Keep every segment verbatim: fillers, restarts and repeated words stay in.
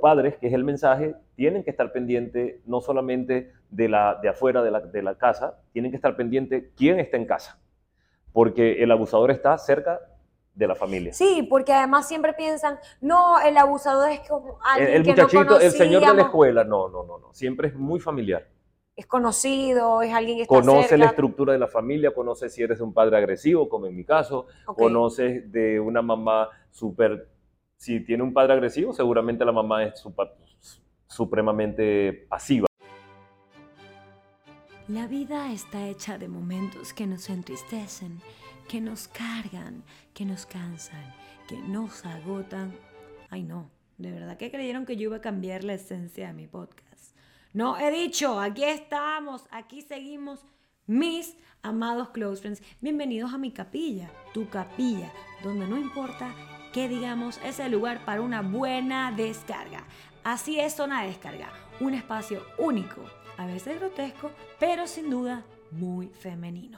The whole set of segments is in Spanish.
padres, que es el mensaje, tienen que estar pendientes no solamente de, la, de afuera de la, de la casa, tienen que estar pendientes quién está en casa, porque el abusador está cerca de la familia. Sí, porque además siempre piensan, no, el abusador es como alguien el, el que no muchachito, el señor de la conocíamos. escuela, no, no, no, no, siempre es muy familiar. Es conocido, es alguien que está Conoce cerca. la estructura de la familia, conoce si eres un padre agresivo, como en mi caso, Okay. conoces de una mamá súper, si tiene un padre agresivo, seguramente la mamá es super, supremamente pasiva. La vida está hecha de momentos que nos entristecen, que nos cargan, que nos cansan, que nos agotan. Ay no, de verdad que creyeron que yo iba a cambiar la esencia de mi podcast. No, he dicho, aquí estamos, aquí seguimos, mis amados close friends. Bienvenidos a mi capilla, tu capilla, donde no importa qué digamos, es el lugar para una buena descarga. Así es Zona de Descarga, un espacio único, a veces grotesco, pero sin duda muy femenino.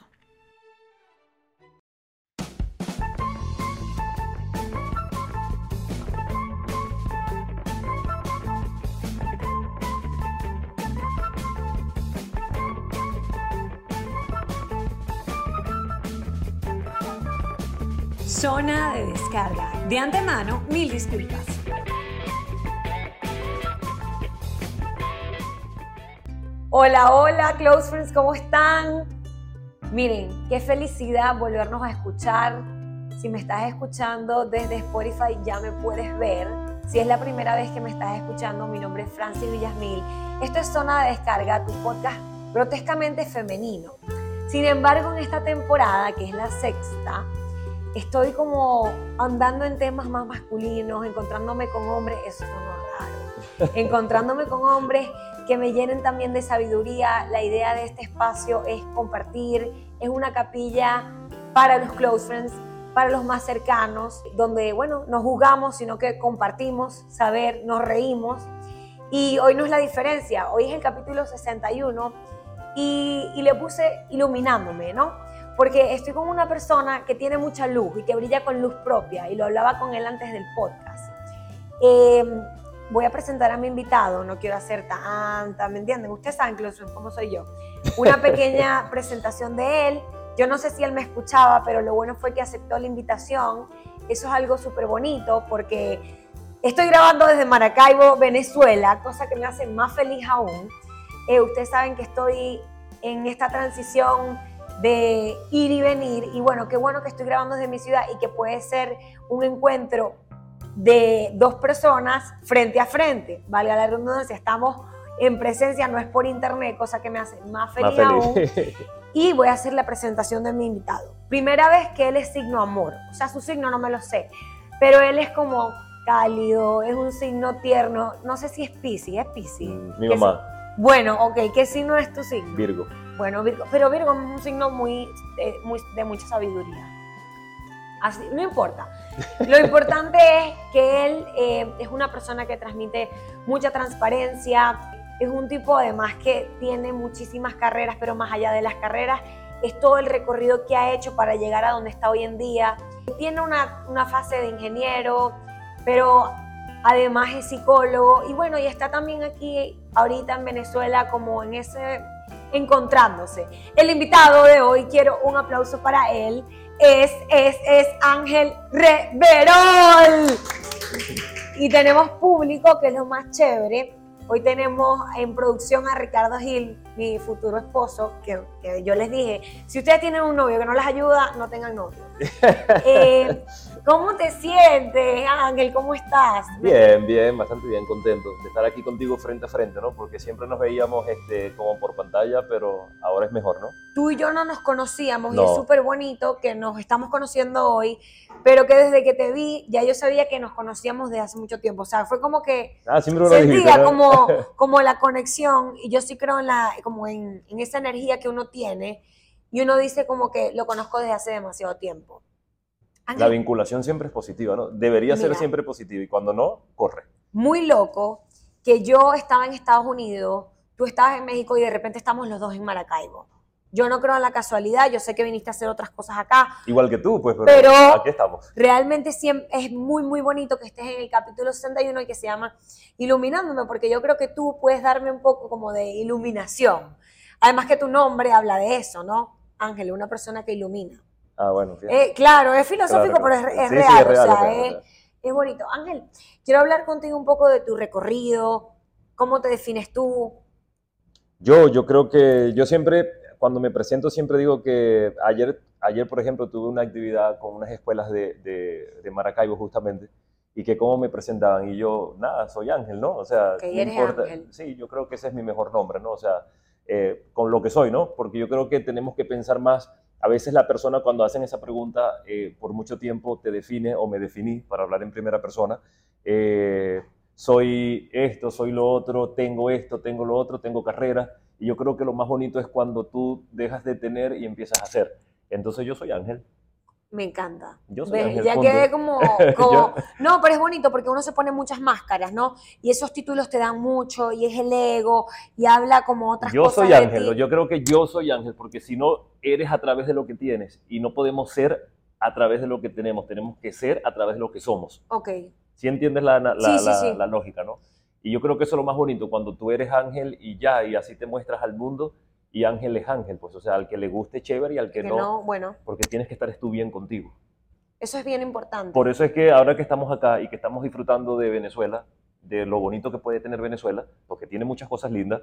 Zona de Descarga. De antemano, mil disculpas. Hola, hola, close friends, ¿cómo están? Miren, qué felicidad volvernos a escuchar. Si me estás escuchando desde Spotify, ya me puedes ver. Si es la primera vez que me estás escuchando, mi nombre es Francis Villasmil. Esto es Zona de Descarga, tu podcast grotescamente femenino. Sin embargo, en esta temporada, que es la sexta, estoy como andando en temas más masculinos, encontrándome con hombres, eso es no raro, encontrándome con hombres que me llenen también de sabiduría. La idea de este espacio es compartir, es una capilla para los close friends, para los más cercanos, donde, bueno, no juzgamos, sino que compartimos saber, nos reímos. Y hoy no es la diferencia, hoy es el capítulo sesenta y uno y, y le puse iluminándome, ¿no? Porque estoy con una persona que tiene mucha luz y que brilla con luz propia, y lo hablaba con él antes del podcast. Eh, voy a presentar a mi invitado, no quiero hacer tanta, ¿me entienden? Ustedes saben cómo soy yo. Una pequeña presentación de él. Yo no sé si él me escuchaba, pero lo bueno fue que aceptó la invitación. Eso es algo súper bonito porque estoy grabando desde Maracaibo, Venezuela, cosa que me hace más feliz aún. Eh, ustedes saben que estoy en esta transición de ir y venir, y bueno, qué bueno que estoy grabando desde mi ciudad y que puede ser un encuentro de dos personas frente a frente, valga la redundancia, estamos en presencia, no es por internet, cosa que me hace más feliz, más feliz. aún. Y voy a hacer la presentación de mi invitado. Primera vez que él es signo amor, o sea, su signo no me lo sé, pero él es como cálido, es un signo tierno, no sé si es Piscis, ¿es Piscis? Mm, mi mamá. Si... Bueno, ok, ¿qué signo es tu signo? Virgo. Bueno, Virgo, pero Virgo es un signo muy, eh, muy de mucha sabiduría. Así, no importa. Lo importante es que él eh, es una persona que transmite mucha transparencia, es un tipo además que tiene muchísimas carreras, pero más allá de las carreras es todo el recorrido que ha hecho para llegar a donde está hoy en día. Tiene una, una fase de ingeniero, pero además es psicólogo, y bueno, y está también aquí ahorita en Venezuela como en ese... encontrándose. El invitado de hoy, quiero un aplauso para él, es, es, es Ángel Reverol. Y tenemos público, que es lo más chévere. Hoy tenemos en producción a Ricardo Gil, mi futuro esposo, que, que yo les dije, si ustedes tienen un novio que no les ayuda, no tengan novio. eh, ¿Cómo te sientes, Ángel? ¿Cómo estás? Bien, bien, bastante bien, contento de estar aquí contigo frente a frente, ¿no? Porque siempre nos veíamos este, como por pantalla, pero ahora es mejor, ¿no? Tú y yo no nos conocíamos, no. Y es súper bonito que nos estamos conociendo hoy, pero que desde que te vi, ya yo sabía que nos conocíamos desde hace mucho tiempo. O sea, fue como que ah, siempre sentía dijiste, ¿no? como, como la conexión, y yo sí creo en, la, como en, en esa energía que uno tiene, y uno dice como que lo conozco desde hace demasiado tiempo. Ángel, la vinculación siempre es positiva, ¿no? Debería mira, ser siempre positiva, y cuando no, corre. Muy loco que yo estaba en Estados Unidos, tú estabas en México y de repente estamos los dos en Maracaibo. Yo no creo en la casualidad, yo sé que viniste a hacer otras cosas acá. Igual que tú, pues, pero, pero aquí estamos. Realmente siempre, es muy, muy bonito que estés en el capítulo sesenta y uno y que se llama Iluminándome, porque yo creo que tú puedes darme un poco como de iluminación. Además que tu nombre habla de eso, ¿no? Ángel, una persona que ilumina. Ah, bueno, fíjate. Eh, claro, es filosófico, Claro, claro. pero es, es Sí, real, sí, es real, o sea, es real, es, es real. es bonito. Ángel, quiero hablar contigo un poco de tu recorrido, cómo te defines tú. Yo, yo creo que yo siempre, cuando me presento, siempre digo que ayer, ayer por ejemplo, tuve una actividad con unas escuelas de, de, de Maracaibo justamente, y que cómo me presentaban, y yo, nada, soy Ángel, ¿no? O sea, Que no eres importa, Ángel. sí, yo creo que ese es mi mejor nombre, ¿no? O sea, eh, con lo que soy, ¿no? Porque yo creo que tenemos que pensar más, a veces la persona cuando hacen esa pregunta, eh, por mucho tiempo te define o me definí, para hablar en primera persona, eh, soy esto, soy lo otro, tengo esto, tengo lo otro, tengo carrera. Y yo creo que lo más bonito es cuando tú dejas de tener y empiezas a hacer. Entonces yo soy Ángel. Me encanta. Yo soy ¿Ves? Ángel, Ya punto. quedé como, como... Yo, No, pero es bonito porque uno se pone muchas máscaras, ¿no? Y esos títulos te dan mucho, y es el ego, y habla como otras yo cosas soy de Ángel. ti. Yo creo que yo soy Ángel, porque si no, eres a través de lo que tienes. Y no podemos ser a través de lo que tenemos. Tenemos que ser a través de lo que somos. Ok. ¿Sí entiendes la, la, Sí, sí, la, sí. la lógica, no? Y yo creo que eso es lo más bonito, cuando tú eres Ángel y ya, y así te muestras al mundo, y Ángel es Ángel, pues, o sea, al que le guste chévere y al que, Que no, no, bueno, porque tienes que estar tú bien contigo. eso es bien importante. Por eso es que ahora que estamos acá y que estamos disfrutando de Venezuela, de lo bonito que puede tener Venezuela, porque tiene muchas cosas lindas,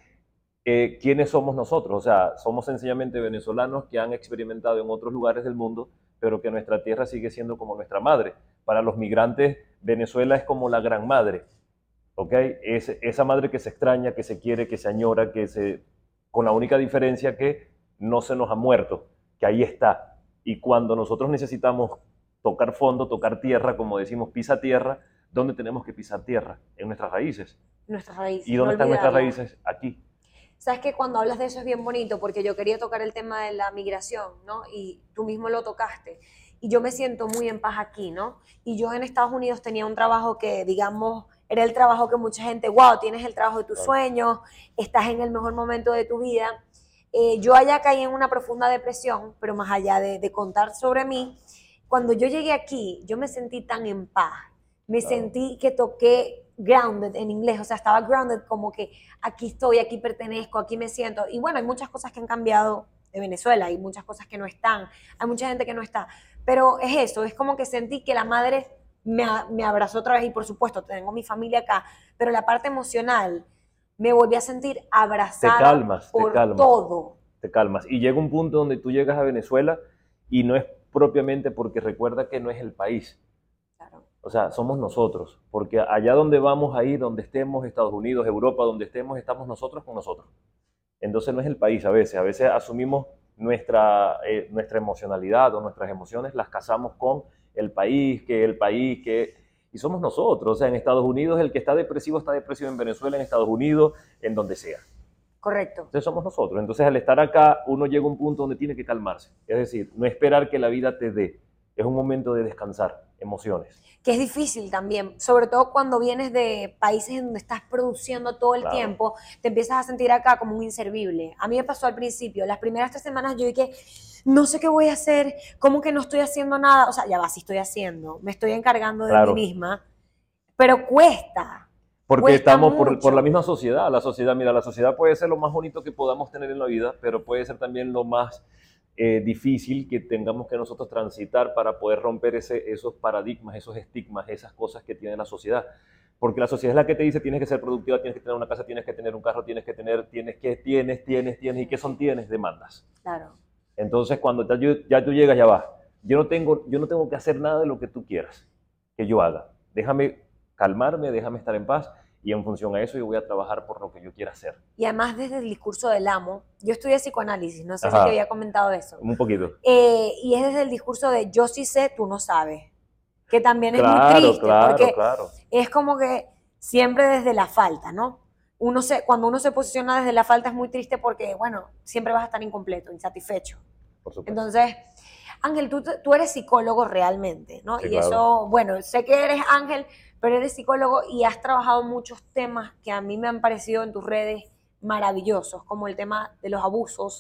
eh, ¿quiénes somos nosotros? O sea, somos sencillamente venezolanos que han experimentado en otros lugares del mundo, pero que nuestra tierra sigue siendo como nuestra madre. Para los migrantes, Venezuela es como la gran madre, ¿ok? Es esa madre que se extraña, que se quiere, que se añora, que se... con la única diferencia que no se nos ha muerto, que ahí está. Y cuando nosotros necesitamos tocar fondo, tocar tierra, como decimos, pisa tierra, ¿dónde tenemos que pisar tierra? En nuestras raíces. Nuestras raíces. ¿Y dónde no están nuestras olvidarlas. raíces? Aquí. Sabes que cuando hablas de eso es bien bonito, porque yo quería tocar el tema de la migración, ¿no? Y tú mismo lo tocaste. Y yo me siento muy en paz aquí, ¿no? Y yo en Estados Unidos tenía un trabajo que, digamos, era el trabajo que mucha gente, wow, tienes el trabajo de tus Claro. sueños, estás en el mejor momento de tu vida. Eh, yo allá caí en una profunda depresión, pero más allá de, de contar sobre mí, cuando yo llegué aquí, yo me sentí tan en paz. Me Claro. sentí que toqué grounded en inglés, o sea, estaba grounded como que aquí estoy, aquí pertenezco, aquí me siento. Y bueno, hay muchas cosas que han cambiado de Venezuela, hay muchas cosas que no están, hay mucha gente que no está. Pero es eso, es como que sentí que la madre me, me abrazó otra vez y por supuesto tengo mi familia acá, pero la parte emocional me volví a sentir abrazada Te calmas, por te calmas. todo. Te calmas. Y llega un punto donde tú llegas a Venezuela y no es propiamente porque recuerda que no es el país. Claro. O sea, somos nosotros, porque allá donde vamos a ir, donde estemos, Estados Unidos, Europa, donde estemos, estamos nosotros con nosotros. Entonces no es el país a veces, a veces asumimos nuestra, eh, nuestra emocionalidad o nuestras emociones, las casamos con el país, que el país, que... Y somos nosotros, o sea, en Estados Unidos el que está depresivo está depresivo, en Venezuela, en Estados Unidos, en donde sea. Correcto. Entonces somos nosotros. Entonces al estar acá, uno llega a un punto donde tiene que calmarse. Es decir, no esperar que la vida te dé. Es un momento de descansar emociones. Que es difícil también, sobre todo cuando vienes de países en donde estás produciendo todo el Claro. tiempo, te empiezas a sentir acá como un inservible. A mí me pasó al principio, las primeras tres semanas yo dije, no sé qué voy a hacer, cómo que no estoy haciendo nada, o sea, ya va, sí estoy haciendo, me estoy encargando de Claro. mí misma, pero cuesta. Porque Cuesta estamos por, mucho. por la misma sociedad. La sociedad, mira, la sociedad puede ser lo más bonito que podamos tener en la vida, pero puede ser también lo más eh, difícil que tengamos que nosotros transitar para poder romper ese, esos paradigmas, esos estigmas, esas cosas que tiene la sociedad. Porque la sociedad es la que te dice tienes que ser productiva, tienes que tener una casa, tienes que tener un carro, tienes que tener, tienes que, tienes, tienes, tienes. ¿Y qué son tienes? Demandas. Claro. Entonces cuando ya, ya tú llegas, ya va. Yo no, tengo, yo no tengo que hacer nada de lo que tú quieras que yo haga. Déjame calmarme, déjame estar en paz y en función a eso yo voy a trabajar por lo que yo quiera hacer. Y además desde el discurso del amo, yo estudié psicoanálisis, no sé Ajá. si te había comentado eso. Un poquito. Eh, y es desde el discurso de yo sí sé, tú no sabes. Que también es Claro, muy triste, claro, porque claro. es como que siempre desde la falta, ¿no? Uno se, cuando uno se posiciona desde la falta es muy triste porque, bueno, siempre vas a estar incompleto, insatisfecho. Por supuesto. Entonces, Ángel, tú, tú eres psicólogo realmente, ¿no? Sí, y claro. eso, bueno, sé que eres Ángel, pero eres psicólogo y has trabajado muchos temas que a mí me han parecido en tus redes maravillosos, como el tema de los abusos,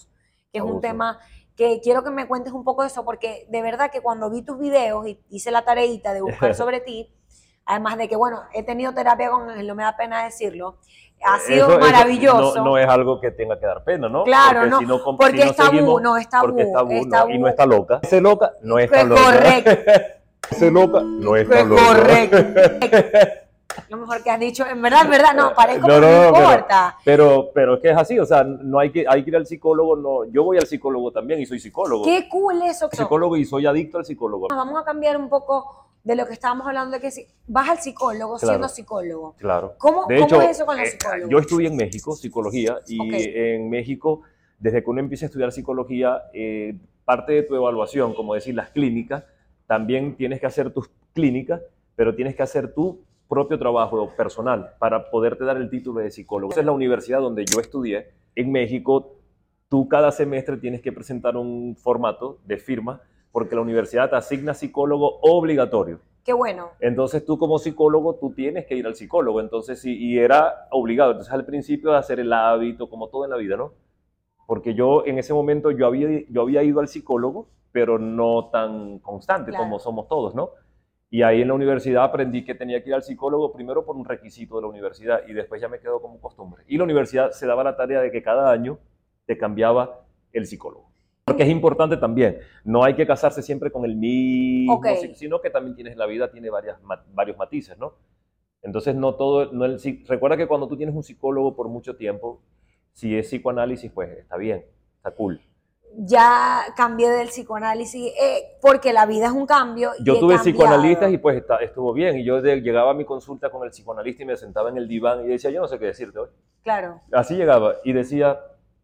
que es Abuso. un tema que quiero que me cuentes un poco de eso, porque de verdad que cuando vi tus videos y hice la tareita de buscar sobre ti, además de que, bueno, he tenido terapia con él, no me da pena decirlo, ha sido Eso, eso maravilloso. no, no es algo que tenga que dar pena, ¿no? Claro, porque no, si no, com- porque si no es tabú, seguimos, no, es tabú, porque es tabú, es no, tabú. y no está loca. Ese loca no está Que loca. correcto. Ese loca no Que está loca. correcto. Lo mejor que has dicho, en verdad, en verdad, no, parezco, No, pero no, no, no, pero- importa. Pero, pero es que es así, o sea, no hay que, hay que ir al psicólogo, no, yo voy al psicólogo también y soy psicólogo. Qué cool eso. Psicólogo y soy adicto al psicólogo. Vamos a cambiar un poco de lo que estábamos hablando, de que si vas al psicólogo Claro. siendo psicólogo. Claro. ¿Cómo, De cómo hecho, es eso con los eh, psicólogos? yo estudié en México psicología y Ok. en México, desde que uno empieza a estudiar psicología, eh, parte de tu evaluación, como decir, las clínicas, también tienes que hacer tus clínicas, pero tienes que hacer tu propio trabajo personal para poderte dar el título de psicólogo. Esa es la universidad donde yo estudié. En México, tú cada semestre tienes que presentar un formato de firma porque la universidad te asigna psicólogo obligatorio. Qué bueno. Entonces tú como psicólogo, tú tienes que ir al psicólogo. Entonces, sí, y era obligado. Entonces al principio de hacer el hábito, como todo en la vida, ¿no? Porque yo en ese momento yo había, yo había ido al psicólogo, pero no tan constante Claro. como somos todos, ¿no? Y ahí en la universidad aprendí que tenía que ir al psicólogo primero por un requisito de la universidad y después ya me quedó como costumbre. Y la universidad se daba la tarea de que cada año te cambiaba el psicólogo. Porque es importante también, no hay que casarse siempre con el mismo, Ok. sino que también tienes la vida, tiene varias, ma- varios matices, ¿no? Entonces, no todo, no el, psi- recuerda que cuando tú tienes un psicólogo por mucho tiempo, si es psicoanálisis, pues está bien, está cool. Ya cambié del psicoanálisis eh, porque la vida es un cambio. y Yo he tuve cambiado. psicoanalistas y pues está- estuvo bien. Y yo de- llegaba a mi consulta con el psicoanalista y me sentaba en el diván y decía, yo no sé qué decirte hoy. Claro, Así llegaba y decía,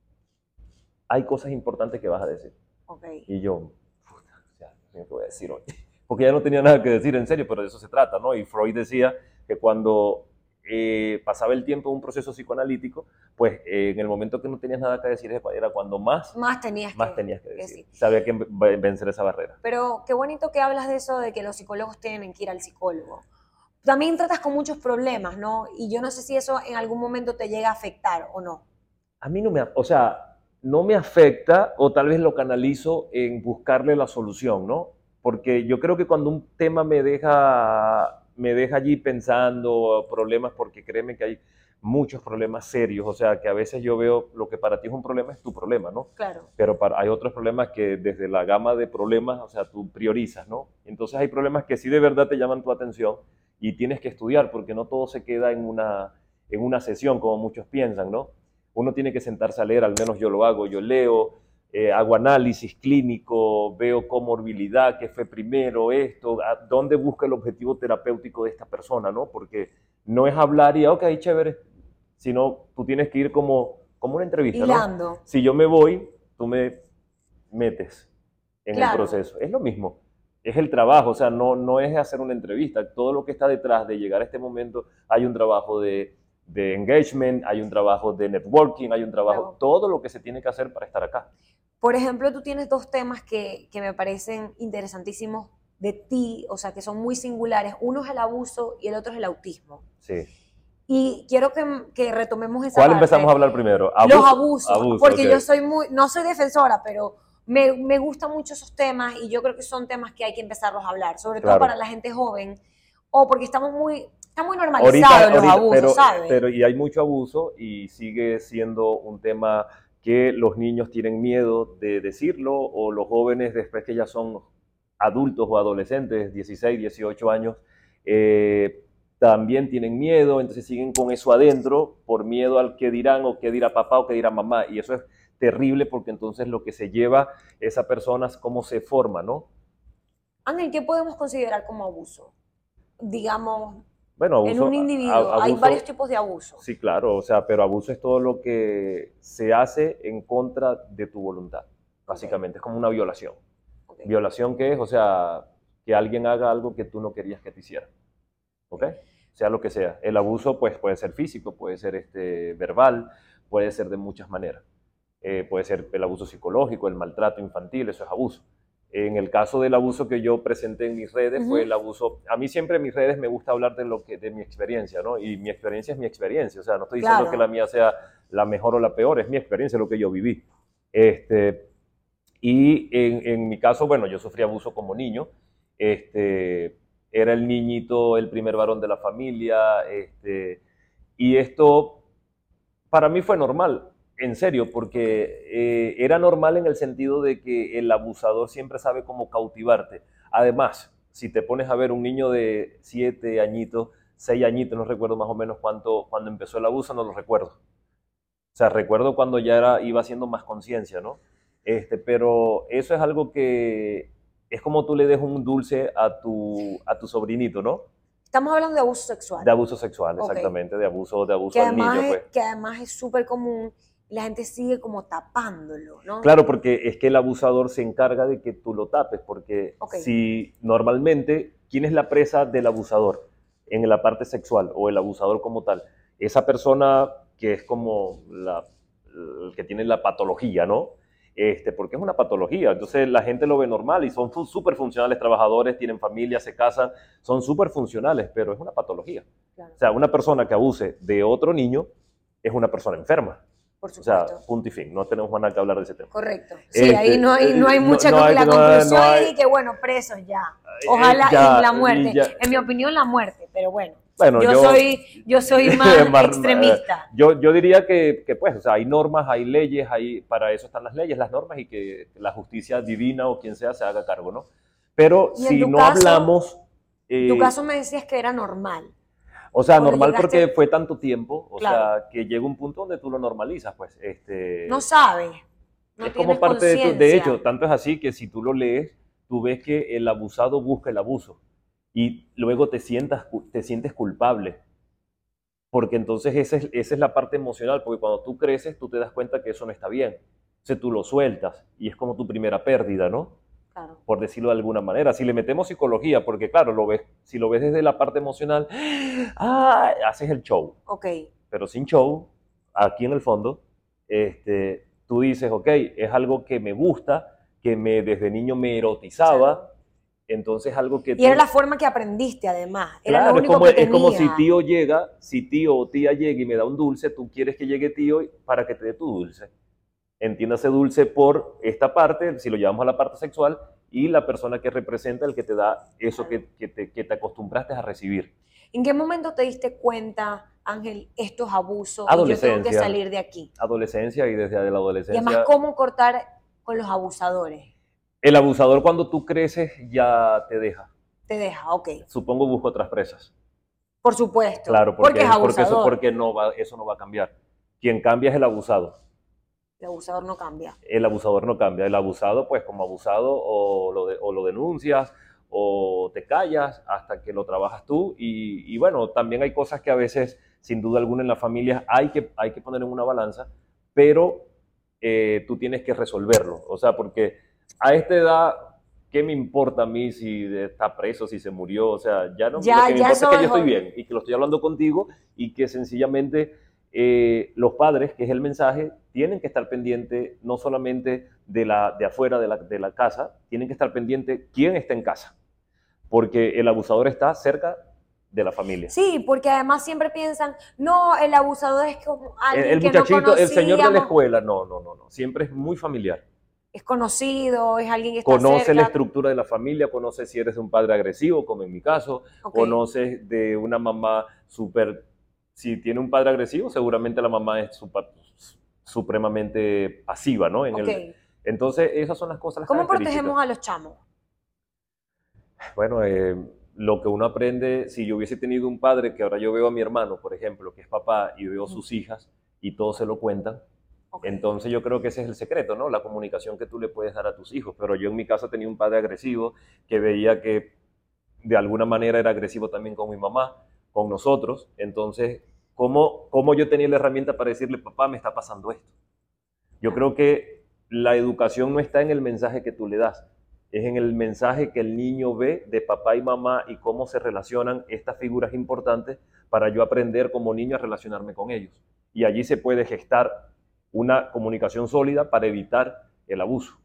hay cosas importantes que vas a decir. ok. Y yo, puta, o sea, ¿qué me voy a decir hoy? Porque ya no tenía nada que decir en serio, pero de eso se trata, ¿no? Y Freud decía que cuando eh, pasaba el tiempo en un proceso psicoanalítico, pues eh, en el momento que no tenías nada que decir era cuando más, Más tenías más que, tenías que que decir. sí. Sabía que ven- vencer esa barrera. Pero qué bonito que hablas de eso, de que los psicólogos tienen que ir al psicólogo. También tratas con muchos problemas, ¿no? Y yo no sé si eso en algún momento te llega a afectar o no. A mí no me, o sea, no me afecta o tal vez lo canalizo en buscarle la solución, ¿no? Porque yo creo que cuando un tema me deja, me deja allí pensando problemas, porque créeme que hay muchos problemas serios, o sea, que a veces yo veo lo que para ti es un problema es tu problema, ¿no? Claro. Pero para, hay otros problemas que desde la gama de problemas, o sea, tú priorizas, ¿no? Entonces hay problemas que sí de verdad te llaman tu atención y tienes que estudiar porque no todo se queda en una, en una sesión como muchos piensan, ¿no? Uno tiene que sentarse a leer, al menos yo lo hago, yo leo, eh, hago análisis clínico, veo comorbilidad, qué fue primero, esto, a dónde busca el objetivo terapéutico de esta persona, ¿no? Porque no es hablar y, ok, chévere, sino tú tienes que ir como, como una entrevista, ¿no? Hilando. Si yo me voy, tú me metes en Claro. el proceso. Es lo mismo, es el trabajo, o sea, no, no es hacer una entrevista, todo lo que está detrás de llegar a este momento, hay un trabajo de de engagement, hay un trabajo de networking, hay un trabajo, Claro. todo lo que se tiene que hacer para estar acá. Por ejemplo, tú tienes dos temas que, que me parecen interesantísimos de ti, o sea, que son muy singulares. Uno es el abuso y el otro es el autismo. Sí. Y quiero que, que retomemos esa ¿Cuál parte. empezamos a hablar primero? Los abusos, Abuso, porque ok. yo soy muy, no soy defensora, pero me, me gustan mucho esos temas y yo creo que son temas que hay que empezarlos a hablar, sobre todo Claro. para la gente joven, o porque estamos muy, está muy Ahorita, normalizados los ahorita, abusos, pero, ¿sabes? pero y hay mucho abuso y sigue siendo un tema que los niños tienen miedo de decirlo o los jóvenes después que ya son adultos o adolescentes, dieciséis, dieciocho años, eh, también tienen miedo, entonces siguen con eso adentro por miedo al que dirán o qué dirá papá o qué dirá mamá y eso es terrible porque entonces lo que se lleva esa persona es cómo se forma, ¿no? Ángel, ¿qué podemos considerar como abuso? Digamos, Bueno, abuso, en un individuo, a- hay abuso- varios tipos de abuso. Sí, claro, o sea, pero abuso es todo lo que se hace en contra de tu voluntad, básicamente, es como una violación. Okay. ¿Violación qué es? O sea, que alguien haga algo que tú no querías que te hiciera, ¿ok? Sea lo que sea. El abuso pues, puede ser físico, puede ser este, verbal, puede ser de muchas maneras. Eh, puede ser el abuso psicológico, el maltrato infantil, eso es abuso. En el caso del abuso que yo presenté en mis redes, Ujú. fue el abuso. A mí siempre en mis redes me gusta hablar de, lo que, de mi experiencia, ¿no? Y mi experiencia es mi experiencia. O sea, no estoy diciendo Claro. que la mía sea la mejor o la peor, es mi experiencia, lo que yo viví. Este, y en, en mi caso, bueno, yo sufrí abuso como niño. Este, era el niñito, el primer varón de la familia. Este, y esto para mí fue normal, en serio, porque eh, era normal en el sentido de que el abusador siempre sabe cómo cautivarte. Además, si te pones a ver un niño de siete añitos, seis añitos, no recuerdo más o menos cuánto, cuando empezó el abuso, no lo recuerdo. O sea, recuerdo cuando ya era, iba haciendo más conciencia, ¿no? Este, pero eso es algo que es como tú le des un dulce a tu, a tu sobrinito, ¿no? Estamos hablando de abuso sexual. De abuso sexual, Ok. exactamente, de abuso, de abuso Que al además, niño, es, pues. que además es súper común y la gente sigue como tapándolo, ¿no? Claro, porque es que el abusador se encarga de que tú lo tapes, porque Ok. si normalmente, ¿quién es la presa del abusador en la parte sexual o el abusador como tal? Esa persona que es como la, el que tiene la patología, ¿no? Este, porque es una patología, entonces la gente lo ve normal y son súper funcionales trabajadores, tienen familia, se casan, son súper funcionales, pero es una patología. Claro, O sea, una persona que abuse de otro niño es una persona enferma. por O sea, supuesto. punto y fin, no tenemos más nada que hablar de ese tema. Correcto. Sí, Este, ahí no hay, no hay eh, mucha... no- no hay- la no hay- conclusión no hay- es que, bueno, presos ya. Eh, Ojalá ya, y la y muerte. ya. En mi opinión, la muerte, pero bueno. Bueno, yo, yo- soy, yo soy más Mar- extremista. Yo, yo diría que, que, pues, o sea, hay normas, hay leyes, hay, para eso están las leyes, las normas y que la justicia divina o quien sea se haga cargo, ¿no? Pero Y en si tu no caso- hablamos... En tu eh, caso me decías que era normal. O sea, Cuando normal llegaste- porque fue tanto tiempo, o Claro. sea, que llega un punto donde tú lo normalizas, pues. Este, No sabes. No es tienes como parte de tu, de conciencia. hecho, tanto es así que si tú lo lees, tú ves que el abusado busca el abuso y luego te, sientas, te sientes culpable. Porque entonces esa es, esa es la parte emocional, porque cuando tú creces, tú te das cuenta que eso no está bien. Entonces tú lo sueltas y es como tu primera pérdida, ¿no? Claro. Por decirlo de alguna manera. Si le metemos psicología, porque claro, lo ves, si lo ves desde la parte emocional, ¡ah! Haces el show. Ok. Pero sin show, aquí en el fondo, este, tú dices, ok, es algo que me gusta, que me, desde niño me erotizaba, Claro. entonces algo que... Y tú- era la forma que aprendiste, además. Era Claro, lo es único como, que es como tenía. si tío llega, si tío o tía llega y me da un dulce, tú quieres que llegue tío para que te dé tu dulce. Entiéndase dulce por esta parte, si lo llevamos a la parte sexual, y la persona que representa el que te da eso que, que te, que te acostumbraste a recibir. ¿En qué momento te diste cuenta, Ángel, estos abusos y yo tengo que Adolescencia. salir de aquí? Adolescencia y desde la Y adolescencia. además, ¿cómo cortar con los abusadores? El abusador cuando tú creces ya te deja. Te deja, ok. Supongo busco otras presas. Por supuesto. Claro, porque, porque es porque, eso, abusador. porque no va, eso no va a cambiar. Quien cambia es el abusado. El abusador no cambia. El abusador no cambia. El abusado, pues como abusado, o lo, de, o lo denuncias o te callas hasta que lo trabajas tú. Y, y bueno, también hay cosas que a veces, sin duda alguna, en la familia hay que, hay que poner en una balanza, pero eh, tú tienes que resolverlo. O sea, porque a esta edad, ¿qué me importa a mí si está preso, si se murió? O sea, ya no, Ya- lo que me ya importa eso es que yo es estoy obvio. bien y que lo estoy hablando contigo y que sencillamente eh, los padres, que es el mensaje, tienen que estar pendientes no solamente de, la, de afuera de la, de la casa, tienen que estar pendientes quién está en casa, porque el abusador está cerca de la familia. Sí, porque además siempre piensan, no, el abusador es como El, alguien el que no muchachito, el señor de la conocíamos. escuela, no, no, no, no, siempre es muy familiar. Es conocido, es alguien que está Conoce cerca. la estructura de la familia, conoce si eres de un padre agresivo, como en mi caso, Ok. conoces de una mamá súper, si tiene un padre agresivo, seguramente la mamá es super- supremamente pasiva, ¿no? En Ok. el, entonces, esas son las cosas, las ¿Cómo características. protegemos a los chamos? Bueno, eh, lo que uno aprende, si yo hubiese tenido un padre, que ahora yo veo a mi hermano, por ejemplo, que es papá, y veo sus hijas, y todos se lo cuentan, Ok. entonces yo creo que ese es el secreto, ¿no? La comunicación que tú le puedes dar a tus hijos. Pero yo en mi casa tenía un padre agresivo que veía que de alguna manera era agresivo también con mi mamá, con nosotros. Entonces, ¿cómo, cómo yo tenía la herramienta para decirle, papá, me está pasando esto? Yo creo que la educación no está en el mensaje que tú le das, es en el mensaje que el niño ve de papá y mamá y cómo se relacionan estas figuras importantes para yo aprender como niño a relacionarme con ellos. Y allí se puede gestar una comunicación sólida para evitar el abuso.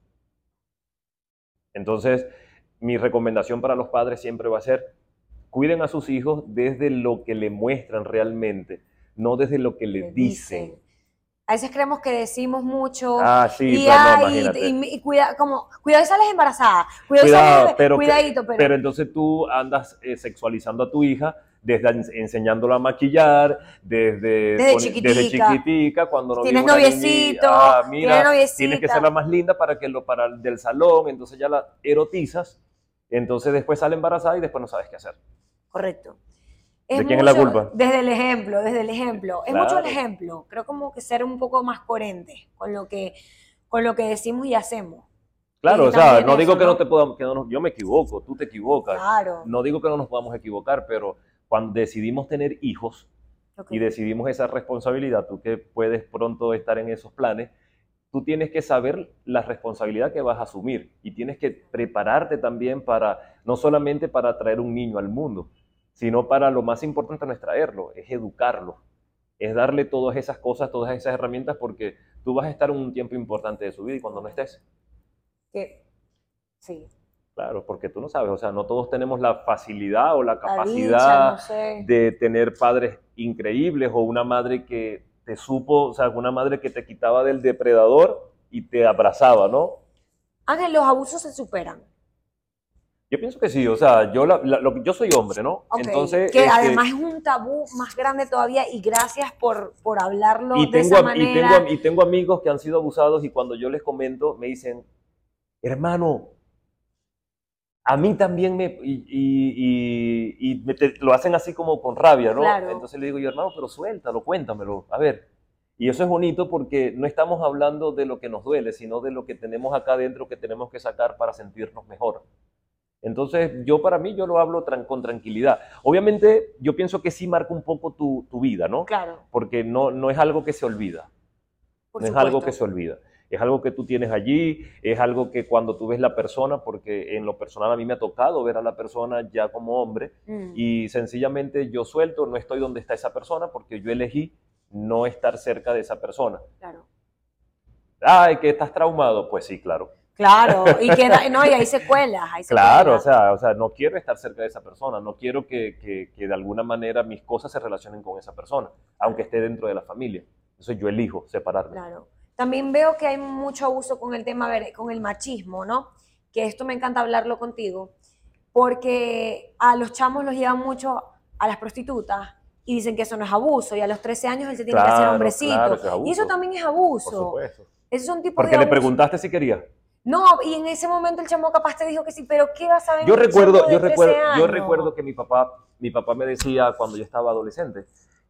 Entonces, mi recomendación para los padres siempre va a ser, cuiden a sus hijos desde lo que le muestran realmente, no desde lo que le, Le dicen. dicen. A veces creemos que decimos mucho Ah, sí, y, pero no, ay, imagínate. y, y cuida, como, cuidado y sales embarazada, cuidado y Cuidado, sales, pero, cuidadito, pero, pero entonces tú andas eh, sexualizando a tu hija desde en- enseñándola a maquillar, desde, desde poni- desde chiquitica, chiquitica, cuando no vive tienes una niñita, noviecito, ah, tienes mira, tienes que ser la noviecita, más linda para que lo para el del salón, entonces ya la erotizas, entonces después sale embarazada y después no sabes qué hacer. correcto. Es ¿De quién es la mucho, culpa? desde el ejemplo, desde el ejemplo, es mucho el Claro. ejemplo, creo como que ser un poco más coherente con lo que, con lo que decimos y hacemos. Claro, Eh, o sea, también no digo eso, que no ¿no? te podamos, que no nos- yo me equivoco, tú te equivocas, Claro, no digo que no nos podamos equivocar, pero cuando decidimos tener hijos, ok, y decidimos esa responsabilidad, tú que puedes pronto estar en esos planes, tú tienes que saber la responsabilidad que vas a asumir y tienes que prepararte también para, no solamente para traer un niño al mundo, sino para lo más importante no es traerlo, es educarlo, es darle todas esas cosas, todas esas herramientas, porque tú vas a estar en un tiempo importante de su vida y cuando no estés, que, sí, claro, porque tú no sabes, o sea, no todos tenemos la facilidad o la la dicha, capacidad no sé. de tener padres increíbles o una madre que te supo, o sea, una madre que te quitaba del depredador y te abrazaba, ¿no? Ángel, los abusos se superan. Yo pienso que sí, o sea, yo, la- la- lo- yo soy hombre, ¿no? Ok, Entonces, que este, además es un tabú más grande todavía y gracias por, por hablarlo y de tengo, esa am- y, tengo, manera. am- y tengo amigos que han sido abusados y cuando yo les comento me dicen, hermano, a mí también me, y, y- y- y me te- lo hacen así como con rabia, ¿no? Claro. Entonces le digo yo, hermano, pero suéltalo, cuéntamelo, a ver. Y eso es bonito porque no estamos hablando de lo que nos duele, sino de lo que tenemos acá adentro que tenemos que sacar para sentirnos mejor. Entonces, yo para mí, yo lo hablo tran- con tranquilidad. Obviamente, yo pienso que sí marca un poco tu, tu vida, ¿no? Claro, Porque no, no es algo que se olvida. por No es algo que supuesto. se olvida. Es algo que tú tienes allí, es algo que cuando tú ves la persona, porque en lo personal a mí me ha tocado ver a la persona ya como hombre, Mm, y sencillamente yo suelto, no estoy donde está esa persona porque yo elegí no estar cerca de esa persona. claro. Ay, que estás traumado. Pues sí, claro. Claro, y queda, no, y hay secuelas, hay Claro, o secuelas. sea, o sea, no quiero estar cerca de esa persona, no quiero que, que, que de alguna manera mis cosas se relacionen con esa persona, aunque esté dentro de la familia. Entonces yo elijo separarme. Claro. También veo que hay mucho abuso con el tema, a ver, con el machismo, ¿no? Que esto me encanta hablarlo contigo, porque a los chamos los llevan mucho a las prostitutas y dicen que eso no es abuso, y a los trece años él se tiene que hacer Claro, hombrecito. claro, eso es Y eso abuso. también es Por abuso. supuesto. Esos son tipos Porque de le abuso. preguntaste si quería. No, y en ese momento el chamo capaz te dijo que sí, pero ¿qué vas a ver Yo un recuerdo, chamo de yo trece recuerdo, yo años? recuerdo que mi papá, mi papá me decía cuando yo estaba adolescente,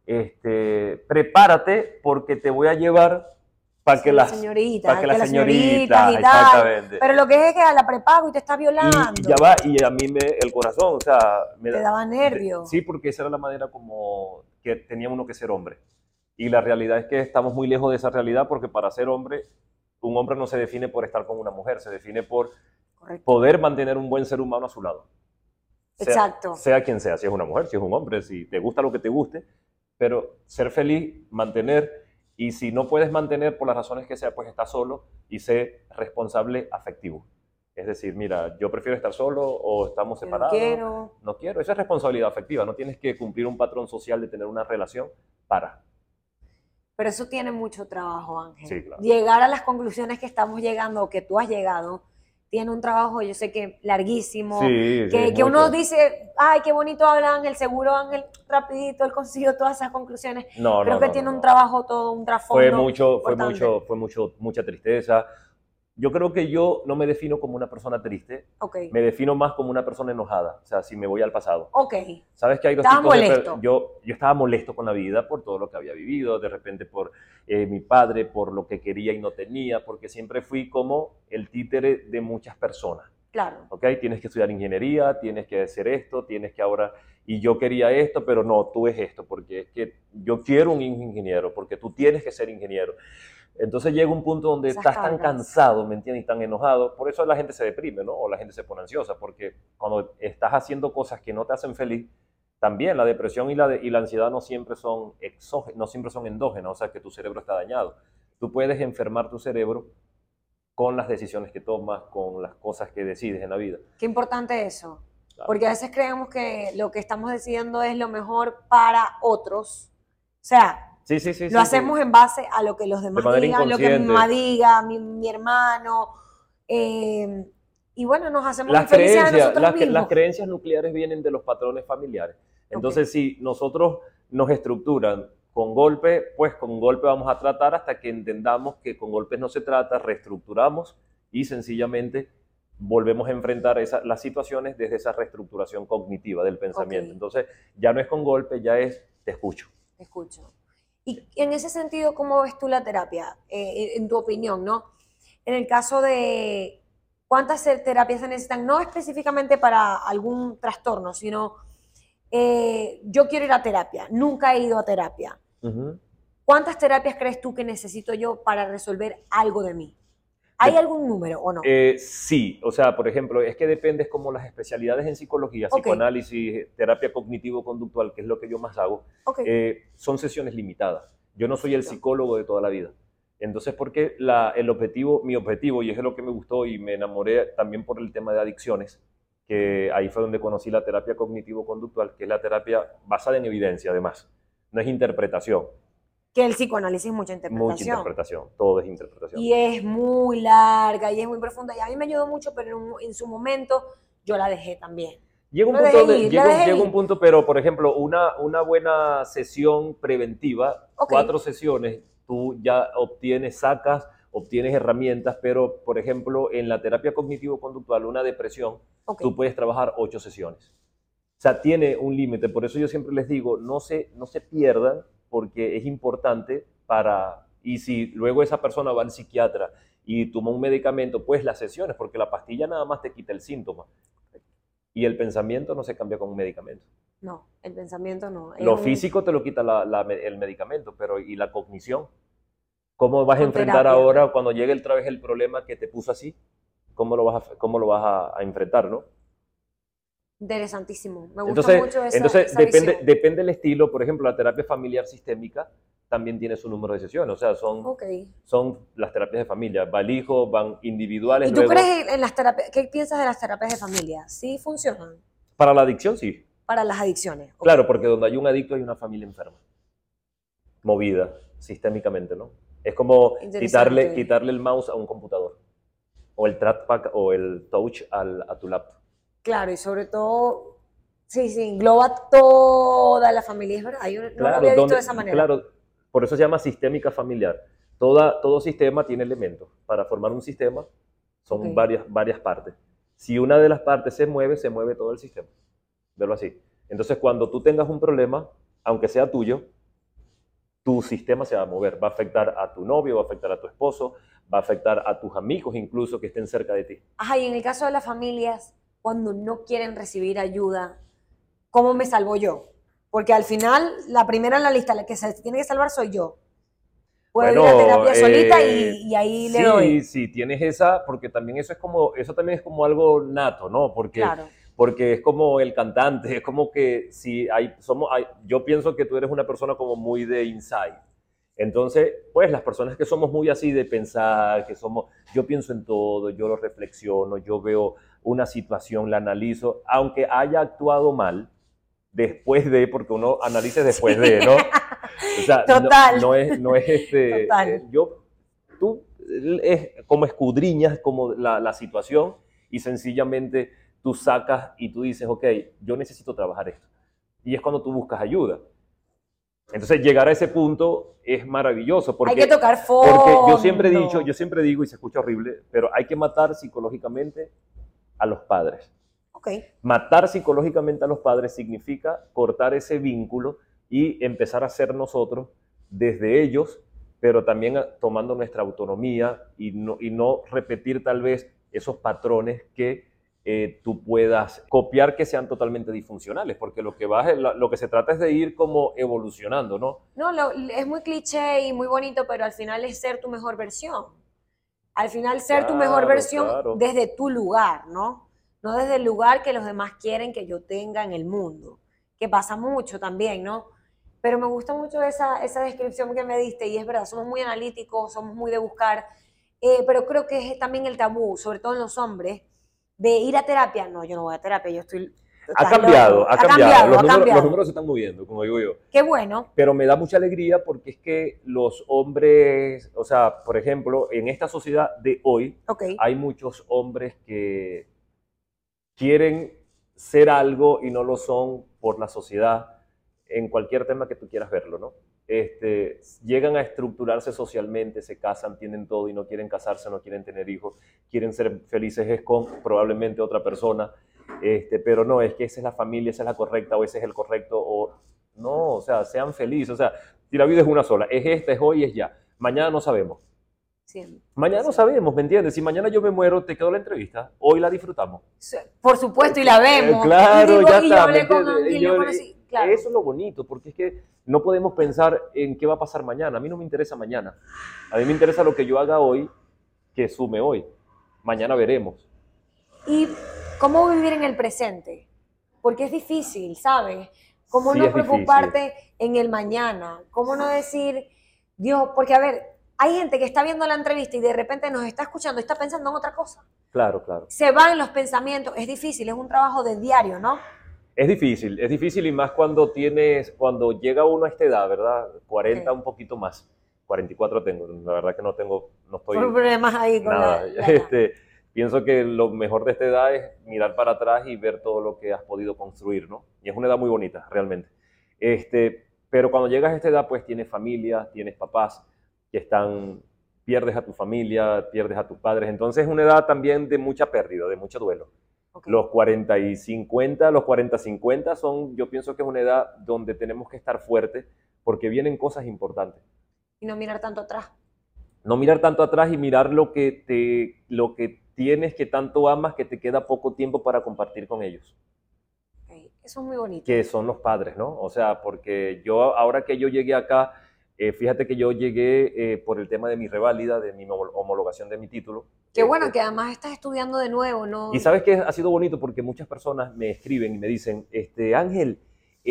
este, prepárate porque te voy a llevar para que Sí, las, señoritas, para que que las las señoritas, señoritas y tal. exactamente. Pero lo que es que a la prepago y te está violando. Y, y ya va, y a mí me, el corazón, o sea, me Te da- daba nervio. de- sí, porque esa era la manera como que tenía uno que ser hombre. Y la realidad es que estamos muy lejos de esa realidad porque para ser hombre, un hombre no se define por estar con una mujer, se define por Correcto. poder mantener un buen ser humano a su lado. Sea, Exacto. sea quien sea, si es una mujer, si es un hombre, si te gusta lo que te guste, pero ser feliz, mantener, y si no puedes mantener por las razones que sea, pues está solo y sé responsable afectivo. Es decir, mira, yo prefiero estar solo o estamos Yo no separados. quiero. No quiero, eso es responsabilidad afectiva, no tienes que cumplir un patrón social de tener una relación para. Pero eso tiene mucho trabajo, Ángel. Sí, claro. Llegar a las conclusiones que estamos llegando o que tú has llegado, tiene un trabajo, yo sé que larguísimo, Sí, sí, que, es que uno mucho. dice, ay, qué bonito habla Ángel, seguro Ángel, rapidito, él consiguió todas esas conclusiones. No, Creo no, que no, tiene no, un no. trabajo todo, un trasfondo Fue mucho, fue importante. mucho, fue mucho, mucha tristeza. Yo creo que yo no me defino como una persona triste, Ok, me defino más como una persona enojada, o sea, si me voy al pasado. ok, Sabes que hay dos Estabas tipos de per- molesto. yo yo estaba molesto con la vida por todo lo que había vivido, de repente por eh, mi padre, por lo que quería y no tenía, porque siempre fui como el títere de muchas personas. claro, ¿Ok? Tienes que estudiar ingeniería, tienes que hacer esto, tienes que ahora, y yo quería esto, pero no, tú es esto, porque es que yo quiero un ingeniero, porque tú tienes que ser ingeniero. Entonces llega un punto donde Esas estás tan cargas. cansado, ¿me entiendes? Y tan enojado, por eso la gente se deprime, ¿no? O la gente se pone ansiosa, porque cuando estás haciendo cosas que no te hacen feliz, también la depresión y la, de- y la ansiedad no siempre son exógenas, no siempre son endógenas, o sea que tu cerebro está dañado. Tú puedes enfermar tu cerebro con las decisiones que tomas, con las cosas que decides en la vida. qué importante eso. Claro. Porque a veces creemos que lo que estamos decidiendo es lo mejor para otros. O sea, Sí, sí, sí. Lo sí, hacemos sí. en base a lo que los demás manera digan, lo que mi inconsciente. mamá diga, mi, mi hermano. eh, y bueno, nos hacemos Las infelices a creencias, nosotros las, cre- las mismos. creencias nucleares vienen de los patrones familiares. Ok, Entonces, si nosotros nos estructuran con golpe, pues con golpe vamos a tratar hasta que entendamos que con golpes no se trata, reestructuramos y sencillamente volvemos a enfrentar esa- las situaciones desde esa reestructuración cognitiva del pensamiento. ok, Entonces, ya no es con golpe, ya es te escucho. te escucho. Y en ese sentido, ¿cómo ves tú la terapia? Eh, en tu opinión, ¿no? En el caso de cuántas terapias se necesitan, no específicamente para algún trastorno, sino eh, yo quiero ir a terapia, nunca he ido a terapia. Ujú. ¿Cuántas terapias crees tú que necesito yo para resolver algo de mí? ¿Hay De- algún número o no? Eh, sí, o sea, por ejemplo, es que depende como las especialidades en psicología, Ok, psicoanálisis, terapia cognitivo-conductual, que es lo que yo más hago, ok, eh, son sesiones limitadas. Yo no soy el perfecto. psicólogo de toda la vida. Entonces, porque la, el objetivo, mi objetivo, y es lo que me gustó y me enamoré también por el tema de adicciones, que ahí fue donde conocí la terapia cognitivo-conductual, que es la terapia basada en evidencia, además. No es interpretación, Que el psicoanálisis es mucha mucha interpretación. interpretación, todo es interpretación. Y es muy larga y es muy profunda. Y a mí me ayudó mucho, pero en, un- en su momento yo la dejé también. Llega un La punto dejé donde, ir, la llega, un- dejé llega un ir. punto, pero por ejemplo, una, una buena sesión preventiva, Ok, cuatro sesiones, tú ya obtienes, sacas, obtienes herramientas, pero por ejemplo, en la terapia cognitivo-conductual, una depresión, ok. tú puedes trabajar ocho sesiones. O sea, tiene un límite, por eso yo siempre les digo, no se, no se pierdan, porque es importante para, y si luego esa persona va al psiquiatra y toma un medicamento, pues las sesiones, porque la pastilla nada más te quita el síntoma. Y el pensamiento no se cambia con un medicamento. No, el pensamiento no. Es Lo un, físico te lo quita la- la- el medicamento, pero ¿y la cognición? ¿Cómo vas a con enfrentar terapia. ahora cuando llegue otra vez el problema que te puso así? ¿Cómo lo vas a, cómo lo vas a, a enfrentar, no? Interesantísimo. Me gusta Entonces, mucho esa, entonces esa depende, visión. depende del estilo. Por ejemplo, la terapia familiar sistémica también tiene su número de sesiones. O sea, son, Ok. son las terapias de familia. Va el hijo, van individuales ¿Y tú luego. crees en las terapias? ¿Qué piensas de las terapias de familia? ¿Sí funcionan Para la adicción, sí. para las adicciones? Ok. Claro, porque donde hay un adicto hay una familia enferma. Movida sistémicamente, ¿no? Es como quitarle, Interesante. quitarle el mouse a un computador. O el trackpad o el touch al, a tu laptop. Claro, y sobre todo, sí, sí, engloba toda la familia, es verdad. Yo no lo Claro, había visto donde, de esa manera. claro, por eso se llama sistémica familiar. Toda, todo sistema tiene elementos. Para formar un sistema son Ok. varias, varias partes. Si una de las partes se mueve, se mueve todo el sistema. Verlo así. Entonces, cuando tú tengas un problema, aunque sea tuyo, tu sistema se va a mover. Va a afectar a tu novio, va a afectar a tu esposo, va a afectar a tus amigos incluso que estén cerca de ti. Ajá, y en el caso de las familias, cuando no quieren recibir ayuda, ¿cómo me salvo yo? Porque al final, la primera en la lista, la que se tiene que salvar soy yo. Puedo ir a terapia solita eh, y, y ahí sí, le doy. sí, tienes esa, porque también eso es como, eso también es como algo nato, ¿no? Porque, Claro. porque es como el cantante, es como que si hay, somos, hay, yo pienso que tú eres una persona como muy de insight. Entonces, pues las personas que somos muy así de pensar, que somos, yo pienso en todo, yo lo reflexiono, yo veo una situación, la analizo, aunque haya actuado mal, después de, porque uno analiza después Sí. de, ¿no? O sea, Total. no, no es, no es este, Total. eh, yo, tú es como escudriñas como la, la situación y sencillamente tú sacas y tú dices, ok, yo necesito trabajar esto. Y es cuando tú buscas ayuda. Entonces llegar a ese punto es maravilloso porque, Hay que tocar fondo. porque yo siempre he dicho, yo siempre digo y se escucha horrible, pero hay que matar psicológicamente a los padres. Ok. Matar psicológicamente a los padres significa cortar ese vínculo y empezar a ser nosotros desde ellos, pero también tomando nuestra autonomía y no, y no repetir tal vez esos patrones que eh, tú puedas copiar que sean totalmente disfuncionales, porque lo que, vas, lo que se trata es de ir como evolucionando, ¿no? No, lo, es muy cliché y muy bonito, pero al final es ser tu mejor versión. Al final ser tu mejor Claro, versión claro. desde tu lugar, ¿no? No desde el lugar que los demás quieren que yo tenga en el mundo, que pasa mucho también, ¿no? Pero me gusta mucho esa, esa descripción que me diste y es verdad, somos muy analíticos, somos muy de buscar, eh, pero creo que es también el tabú, sobre todo en los hombres, de ir a terapia. No, yo no voy a terapia, yo estoy Ha estás cambiado, loco. ha cambiado. Los ha números, cambiado. los números se están moviendo, como digo yo. Qué bueno. Pero me da mucha alegría porque es que los hombres, o sea, por ejemplo, en esta sociedad de hoy, Ok. hay muchos hombres que quieren ser algo y no lo son por la sociedad, en cualquier tema que tú quieras verlo, ¿no? Este, llegan a estructurarse socialmente, se casan, tienen todo y no quieren casarse, no quieren tener hijos, quieren ser felices es con probablemente otra persona, este, pero no, es que esa es la familia, esa es la correcta, o ese es el correcto, o no, o sea, sean felices, o sea, si la vida es una sola, es esta, es hoy, es ya, mañana no sabemos. Sí. Mañana no sabemos, ¿me entiendes? Si mañana yo me muero, te quedó la entrevista, hoy la disfrutamos. Por supuesto, y la vemos. Eh, claro, y digo, ya y está. yo hablé ¿me con entiendes? Ángel, Yo- yo conocí. Claro. Eso es lo bonito, porque es que no podemos pensar en qué va a pasar mañana. A mí no me interesa mañana. A mí me interesa lo que yo haga hoy, que sume hoy. Mañana veremos. ¿Y cómo vivir en el presente? Porque es difícil, ¿sabes? ¿Cómo Sí, no es difícil. preocuparte en el mañana? ¿Cómo no decir, Dios, porque a ver, hay gente que está viendo la entrevista y de repente nos está escuchando y está pensando en otra cosa. Claro, claro. Se van los pensamientos, es difícil, es un trabajo de diario, ¿no? Es difícil, es difícil y más cuando tienes, cuando llega uno a esta edad, ¿verdad? cuarenta, Ok. un poquito más. cuarenta y cuatro tengo, la verdad que no tengo, no estoy... Problemas ahí con Nada, la, la- este, pienso que lo mejor de esta edad es mirar para atrás y ver todo lo que has podido construir, ¿no? Y es una edad muy bonita, realmente. Este, pero cuando llegas a esta edad, pues tienes familia, tienes papás que están, pierdes a tu familia, pierdes a tus padres, entonces es una edad también de mucha pérdida, de mucho duelo. Ok. Los cuarenta y cincuenta, los cuarenta cincuenta son, yo pienso que es una edad donde tenemos que estar fuertes porque vienen cosas importantes. Y no mirar tanto atrás. No mirar tanto atrás y mirar lo que, te, lo que tienes, que tanto amas, que te queda poco tiempo para compartir con ellos, Ok, eso es muy bonito. que son los padres, ¿no? O sea, porque yo, ahora que yo llegué acá, eh, fíjate que yo llegué eh, por el tema de mi reválida, de mi homol- homologación de mi título. Qué bueno Este, que además estás estudiando de nuevo, ¿no? Y sabes que ha sido bonito porque muchas personas me escriben y me dicen, este, Ángel,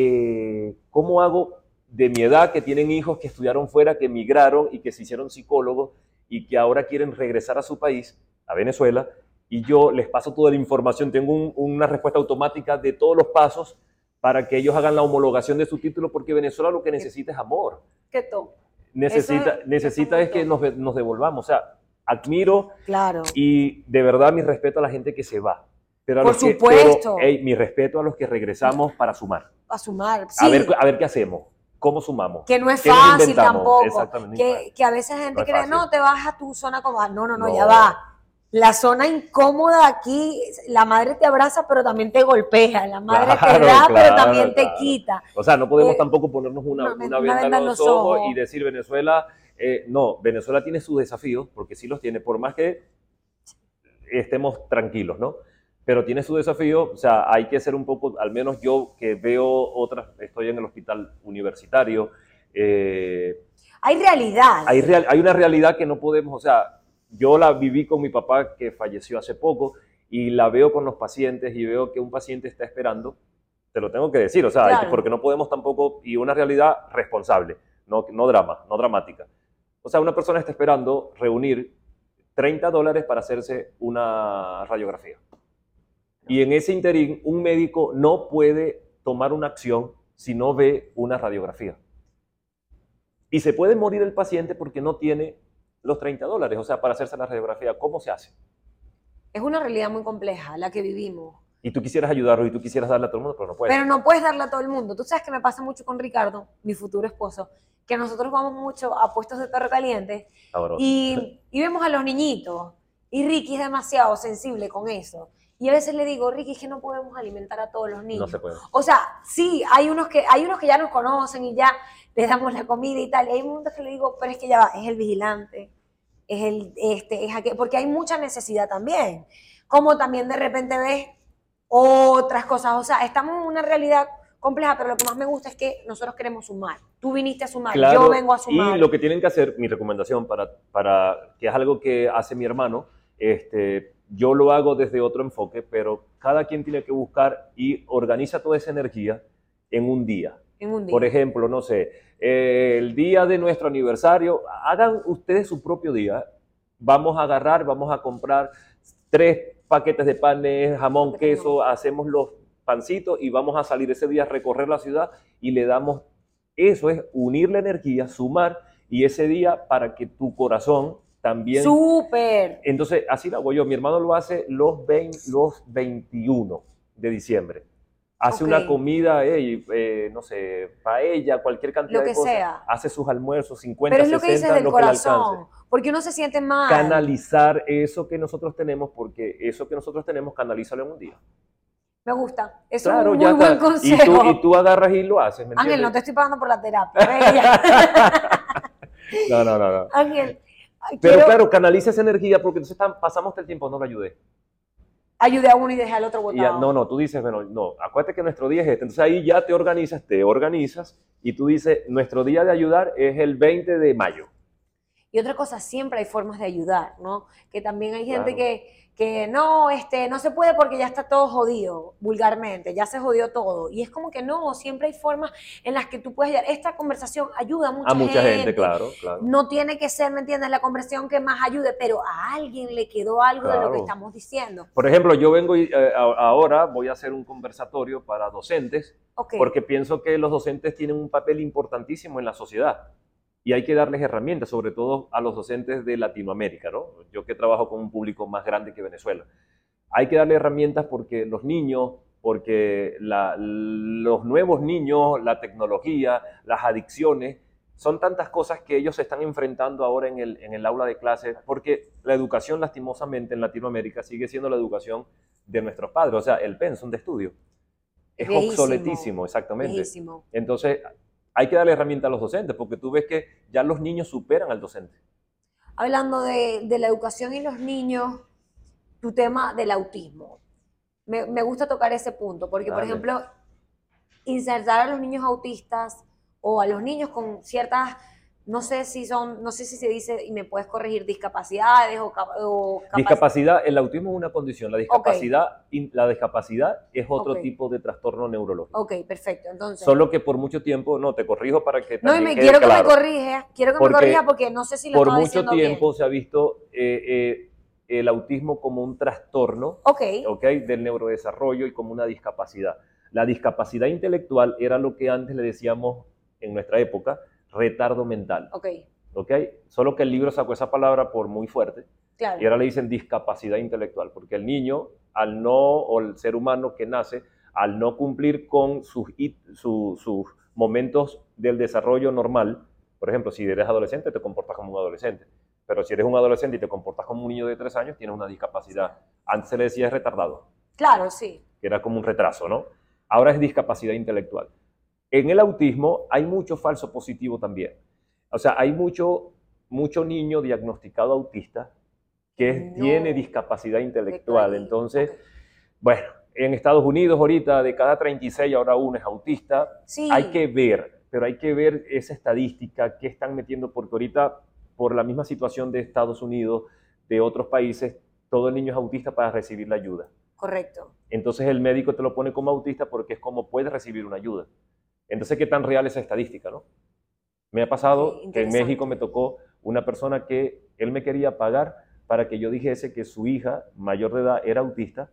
eh, ¿cómo hago de mi edad que tienen hijos que estudiaron fuera, que emigraron y que se hicieron psicólogos y que ahora quieren regresar a su país, a Venezuela, y yo les paso toda la información, tengo un- una respuesta automática de todos los pasos para que ellos hagan la homologación de su título, porque Venezuela lo que necesita es amor, ¿Qué to? necesita, Eso es- necesita eso es que es nos, nos devolvamos, o sea, admiro Claro. y de verdad mi respeto a la gente que se va. Pero a Por los que- supuesto. pero, hey, mi respeto a los que regresamos para sumar. A sumar. Sí. A, ver, a ver qué hacemos, cómo sumamos. Que no es ¿Qué nos fácil inventamos? tampoco. Exactamente, no es Que, fácil. que a veces la gente No es cree, fácil. no, te vas a tu zona cómoda. No, no, no, No. ya va. La zona incómoda aquí, la madre te abraza, pero también te golpea. La madre Claro, te da, pero claro, también te claro. quita. O sea, no podemos Eh, tampoco ponernos una, una- una, una venda venda en los ojos y ojos. decir Venezuela, eh, no, Venezuela tiene sus desafíos, porque sí los tiene, por más que estemos tranquilos, ¿no? Pero tiene su desafío, o sea, hay que ser un poco, al menos yo que veo otras, estoy en el hospital universitario, eh, Hay realidad. hay, real, hay una realidad que no podemos, o sea, yo la viví con mi papá que falleció hace poco y la veo con los pacientes y veo que un paciente está esperando, te lo tengo que decir, o sea, hay que- Claro. porque no podemos tampoco, y una realidad responsable, no, no drama, no dramática. O sea, una persona está esperando reunir treinta dólares para hacerse una radiografía. Y en ese interín, un médico no puede tomar una acción si no ve una radiografía. Y se puede morir el paciente porque no tiene los treinta dólares, o sea, para hacerse la radiografía. ¿Cómo se hace? Es una realidad muy compleja la que vivimos. Y tú quisieras ayudarlo y tú quisieras darle a todo el mundo, pero no puedes. Pero no puedes darle a todo el mundo. Tú sabes que me pasa mucho con Ricardo, mi futuro esposo, que nosotros vamos mucho a puestos de perro caliente Sabroso. y, y vemos a los niñitos. Y Ricky es demasiado sensible con eso. Y a veces le digo, Ricky, es que no podemos alimentar a todos los niños. No se puede. O sea, sí, hay unos que, hay unos que ya nos conocen y ya les damos la comida y tal. Y hay momentos que le digo, pero es que ya va, es el vigilante, es el, este, es aquel, porque hay mucha necesidad también. Como también de repente ves otras cosas. O sea, estamos en una realidad compleja, pero lo que más me gusta es que nosotros queremos sumar. Tú viniste a sumar, Claro, yo vengo a sumar. y lo que tienen que hacer, mi recomendación, para, para que es algo que hace mi hermano, este, yo lo hago desde otro enfoque, pero cada quien tiene que buscar y organiza toda esa energía en un día. En un día. Por ejemplo, no sé, eh, el día de nuestro aniversario, hagan ustedes su propio día. Vamos a agarrar, vamos a comprar tres paquetes de panes, jamón, queso, hacemos los pancito y vamos a salir ese día a recorrer la ciudad y le damos, eso es unir la energía, sumar, y ese día para que tu corazón también... ¡Súper! Entonces, así lo hago yo. Mi hermano lo hace los, veinte, los veintiuno de diciembre. Hace Ok. una comida, eh, eh, no sé, paella, cualquier cantidad Lo que de cosas. sea. Hace sus almuerzos, cincuenta, Pero es lo que dices sesenta, del lo que le alcance. corazón, porque uno se siente mal. Canalizar eso que nosotros tenemos, porque eso que nosotros tenemos, canalízalo en un día. Me gusta. Eso Claro, es un ya muy buen está. consejo. Y tú, y tú agarras y lo haces, ¿me Ángel, entiendes? no te estoy pagando por la terapia. Bella. No, no, no, no. Ángel, Pero quiero claro, canaliza esa energía porque entonces tam- pasamos el tiempo, no lo ayudé. ayudar a uno y dejar al otro Y ya, botado. no, no, tú dices, bueno, no, acuérdate que nuestro día es este. Entonces ahí ya te organizas, te organizas y tú dices, nuestro día de ayudar es el veinte de mayo. Y otra cosa, siempre hay formas de ayudar, ¿no? Que también hay gente Claro. que, que no, este, no se puede porque ya está todo jodido, vulgarmente, ya se jodió todo. Y es como que no, siempre hay formas en las que tú puedes ayudar. Esta conversación ayuda a mucha, A mucha gente, gente. claro, claro. No tiene que ser, ¿me entiendes?, la conversación que más ayude, pero a alguien le quedó algo de lo que Claro. estamos diciendo. Por ejemplo, yo vengo y, eh, a- ahora voy a hacer un conversatorio para docentes Ok, porque pienso que los docentes tienen un papel importantísimo en la sociedad y hay que darles herramientas, sobre todo a los docentes de Latinoamérica, ¿no? Yo que trabajo con un público más grande que Venezuela. Hay que darle herramientas porque los niños, porque la- los nuevos niños, la tecnología, las adicciones, son tantas cosas que ellos se están enfrentando ahora en el, en el aula de clases, porque la educación, lastimosamente, en Latinoamérica sigue siendo la educación de nuestros padres, o sea, el pensum de estudio. Es Viejísimo, obsoletísimo, exactamente. viejísimo. Entonces, hay que darle herramienta a los docentes, porque tú ves que ya los niños superan al docente. Hablando de, de la educación y los niños, tu tema del autismo. Me, me gusta tocar ese punto, porque, por Dale. ejemplo, insertar a los niños autistas o a los niños con ciertas, no sé si son, no sé si se dice, y me puedes corregir, discapacidades o, cap- o capac- Discapacidad, el autismo es una condición, la discapacidad, in- la discapacidad es otro Ok. tipo de trastorno neurológico. Ok, perfecto. Entonces, Solo que por mucho tiempo, no, te corrijo para que no, y también me quede quiero claro. que me corrija, quiero que Porque me corrija porque no sé si lo Por estaba mucho diciendo tiempo bien. se ha visto eh, eh, el autismo como un trastorno, Ok, ¿ok?, del neurodesarrollo y como una discapacidad. La discapacidad intelectual era lo que antes le decíamos en nuestra época retardo mental, ok, ¿ok? Solo que el libro sacó esa palabra por muy fuerte claro. y ahora le dicen discapacidad intelectual, porque el niño, al no, o el ser humano que nace, al no cumplir con sus, hit- su- sus momentos del desarrollo normal, por ejemplo, si eres adolescente, te comportas como un adolescente, pero si eres un adolescente y te comportas como un niño de tres años, tienes una discapacidad. Antes se le decía retardado, Claro, sí. que era como un retraso, ¿no? Ahora es discapacidad intelectual. En el autismo hay mucho falso positivo también. O sea, hay mucho, mucho niño diagnosticado autista que es- No. tiene discapacidad intelectual. clarito, Entonces, ok. bueno, en Estados Unidos ahorita de cada treinta y seis ahora uno es autista. Sí. Hay que ver, pero hay que ver esa estadística que están metiendo, porque ahorita por la misma situación de Estados Unidos, de otros países, todo el niño es autista para recibir la ayuda. Correcto. Entonces el médico te lo pone como autista porque es como puedes recibir una ayuda. Entonces, ¿qué tan real es esa estadística, no? Me ha pasado Ok, que en interesante. México me tocó una persona que él me quería pagar para que yo dijese que su hija mayor de edad era autista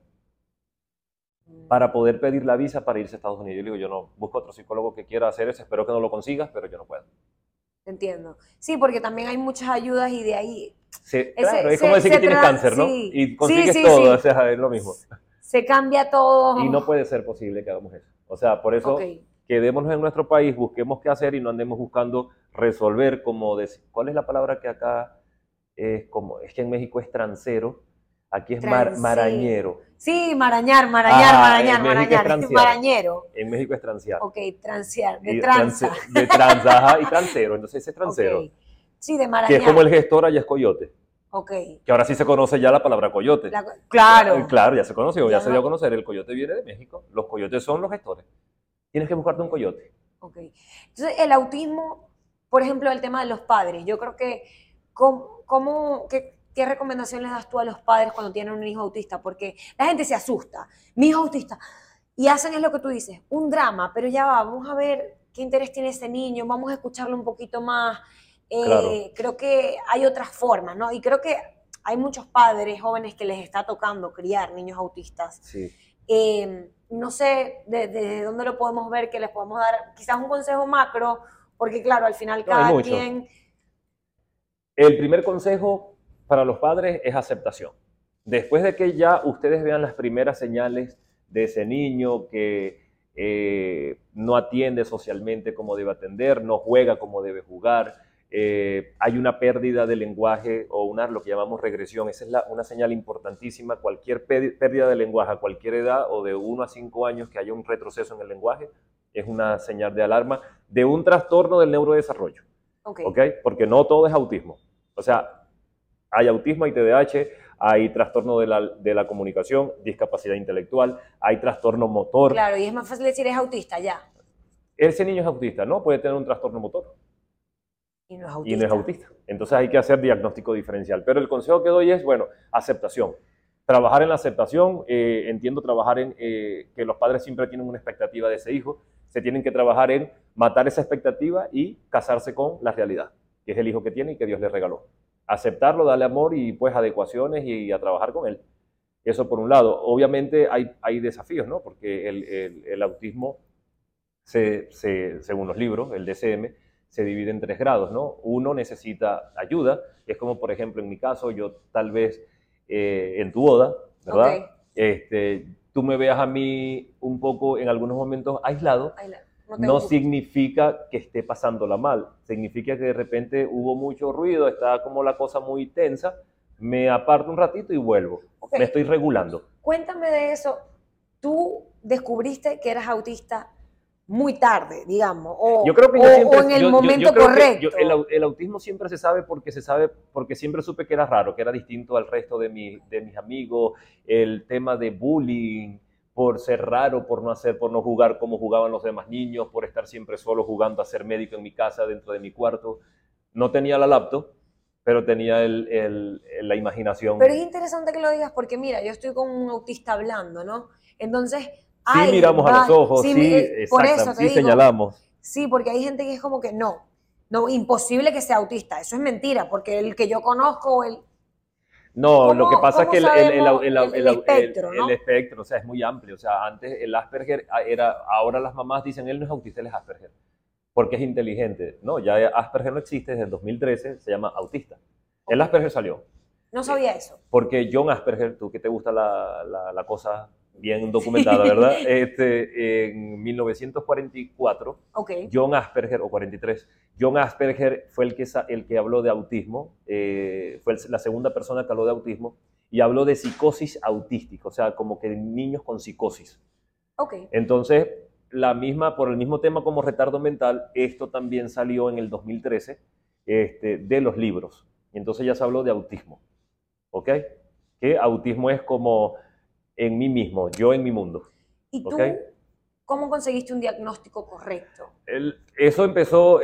para poder pedir la visa para irse a Estados Unidos. Yo le digo, yo no, busco otro psicólogo que quiera hacer eso, espero que no lo consigas, pero yo no puedo. Entiendo. Sí, porque también hay muchas ayudas y de ahí Sí, Ese- claro, es se- como decir se que tienes tra- cáncer, ¿no? sí. Y consigues Sí, sí, todo, sí. o sea, es lo mismo. se cambia todo. Y no puede ser posible que hagamos eso. O sea, por eso Ok. quedémonos en nuestro país, busquemos qué hacer y no andemos buscando resolver, como decir, ¿cuál es la palabra que acá es como, es que en México es transero, aquí es mar- Transero. marañero, Sí, marañar, marañar, Ah, marañar, en México es marañar. transear. Marañero. en México es transear. Ok, transear, de Y tranza. trance- de tranza, ajá, y transero, entonces ese es transero, Ok. Sí, de que marañar. es como el gestor allá es coyote, Ok. que ahora sí se conoce ya la palabra coyote. La- claro. Eh, Claro, ya se conoció, ya, Ya se no- dio a conocer, el coyote viene de México, los coyotes son los gestores. Tienes que buscarte un coyote. Ok. Entonces, el autismo, por ejemplo, el tema de los padres. Yo creo que, ¿cómo, cómo- qué, qué recomendación les das tú a los padres cuando tienen un hijo autista? Porque la gente se asusta. Mi hijo autista. Y hacen es lo que tú dices, un drama, pero ya va, vamos a ver qué interés tiene ese niño, vamos a escucharlo un poquito más. Eh, Claro. Creo que hay otras formas, ¿no? Y creo que hay muchos padres jóvenes que les está tocando criar niños autistas. Sí. Eh, no sé de, de dónde lo podemos ver, que les podemos dar quizás un consejo macro, porque claro, al final No, hay cada mucho. quien... El primer consejo para los padres es aceptación. Después de que ya ustedes vean las primeras señales de ese niño que eh, no atiende socialmente como debe atender, no juega como debe jugar, eh, hay una pérdida de lenguaje o una, lo que llamamos regresión, esa es la, una señal importantísima. Cualquier pérdida de lenguaje a cualquier edad o de uno a cinco años que haya un retroceso en el lenguaje es una señal de alarma de un trastorno del neurodesarrollo. Okay. ¿Ok? Porque no todo es autismo. O sea, hay autismo, hay T D A H, hay trastorno de la, de la comunicación, discapacidad intelectual, hay trastorno motor. Claro, y es más fácil decir es autista ya. Ese niño es autista, ¿no? Puede tener un trastorno motor. Y no es autista. Y no es autista. Entonces hay que hacer diagnóstico diferencial. Pero el consejo que doy es, bueno, aceptación. Trabajar en la aceptación, eh, entiendo trabajar en eh, que los padres siempre tienen una expectativa de ese hijo, se tienen que trabajar en matar esa expectativa y casarse con la realidad, que es el hijo que tiene y que Dios le regaló. Aceptarlo, darle amor y pues adecuaciones y, y a trabajar con él. Eso por un lado. Obviamente hay, hay desafíos, ¿no? Porque el, el, el autismo, se, se, según los libros, el D S M, se divide en tres grados, ¿no? Uno necesita ayuda, es como por ejemplo en mi caso, yo tal vez eh, en tu boda, ¿verdad? Okay. Este, tú me veas a mí un poco en algunos momentos aislado, no, no significa que esté pasándola mal, significa que de repente hubo mucho ruido, está como la cosa muy tensa, me aparto un ratito y vuelvo, okay. Me estoy regulando. Cuéntame de eso, tú descubriste que eras autista muy tarde, digamos, o, yo creo que o, yo siempre, o en el yo, momento yo, yo correcto. Yo, el, el autismo siempre se sabe porque se sabe, porque siempre supe que era raro, que era distinto al resto de, mi, de mis amigos, el tema de bullying, por ser raro, por no hacer, por no jugar como jugaban los demás niños, por estar siempre solo jugando a ser médico en mi casa, dentro de mi cuarto. No tenía la laptop, pero tenía el, el, la imaginación. Pero es interesante que lo digas porque mira, yo estoy con un autista hablando, ¿no? Entonces, sí ay, miramos va, a los ojos, sí, sí, eh, por eso te sí digo, señalamos. Sí, porque hay gente que es como que no, no, imposible que sea autista, eso es mentira, porque el que yo conozco, el... No, lo que pasa es que el, el, el, el, el, el espectro, el, ¿no? el espectro, o sea, es muy amplio. O sea, antes el Asperger era, ahora las mamás dicen, él no es autista, él es Asperger, porque es inteligente. No, ya Asperger no existe desde el dos mil trece, se llama autista. Okay. El Asperger salió. No sabía eso. Porque John Asperger, tú que te gusta la, la, la cosa bien documentada, sí. ¿Verdad? Este, en mil novecientos cuarenta y cuatro, okay. John Asperger, o cuarenta y tres, John Asperger fue el que, el que habló de autismo, eh, fue la segunda persona que habló de autismo, y habló de psicosis autística, o sea, como que niños con psicosis. Okay. Entonces, la misma, por el mismo tema como retardo mental, esto también salió en el dos mil trece este, de los libros, y entonces ya se habló de autismo. ¿Ok? Que autismo es como en mí mismo, yo en mi mundo. ¿Y tú ¿Okay? cómo conseguiste un diagnóstico correcto? El, eso, empezó,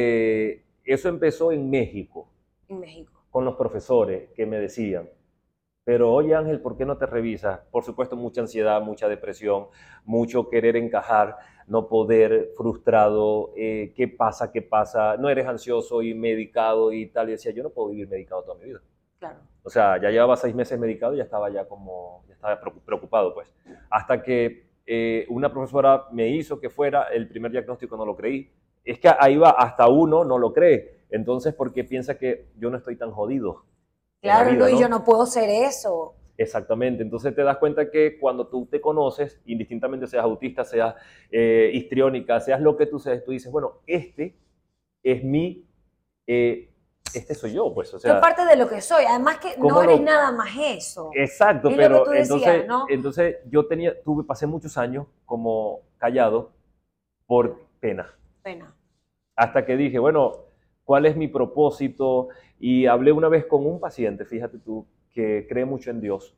eh, eso empezó en México. En México. Con los profesores que me decían, pero oye Ángel, ¿por qué no te revisas? Por supuesto, mucha ansiedad, mucha depresión, mucho querer encajar, no poder, frustrado, eh, ¿qué pasa? ¿Qué pasa? No eres ansioso y medicado y tal. Y decía, yo no puedo vivir medicado toda mi vida. Claro. O sea, ya llevaba seis meses medicado y ya estaba ya como, ya estaba preocupado, pues. Hasta que eh, una profesora me hizo que fuera, el primer diagnóstico no lo creí. Es que ahí va, hasta uno no lo cree. Entonces, porque piensa que yo no estoy tan jodido. Claro, vida, no, y ¿no? yo no puedo ser eso. Exactamente. Entonces te das cuenta que cuando tú te conoces, indistintamente seas autista, seas eh, histriónica, seas lo que tú seas, tú dices, bueno, este es mi... Eh, este soy yo, pues, o sea... Yo parte de lo que soy, además que no eres lo... nada más eso. Exacto, es pero decías, entonces, ¿no? entonces yo tenía, tuve, pasé muchos años como callado por pena. Pena. Hasta que dije, bueno, ¿cuál es mi propósito? Y hablé una vez con un paciente, fíjate tú, que cree mucho en Dios.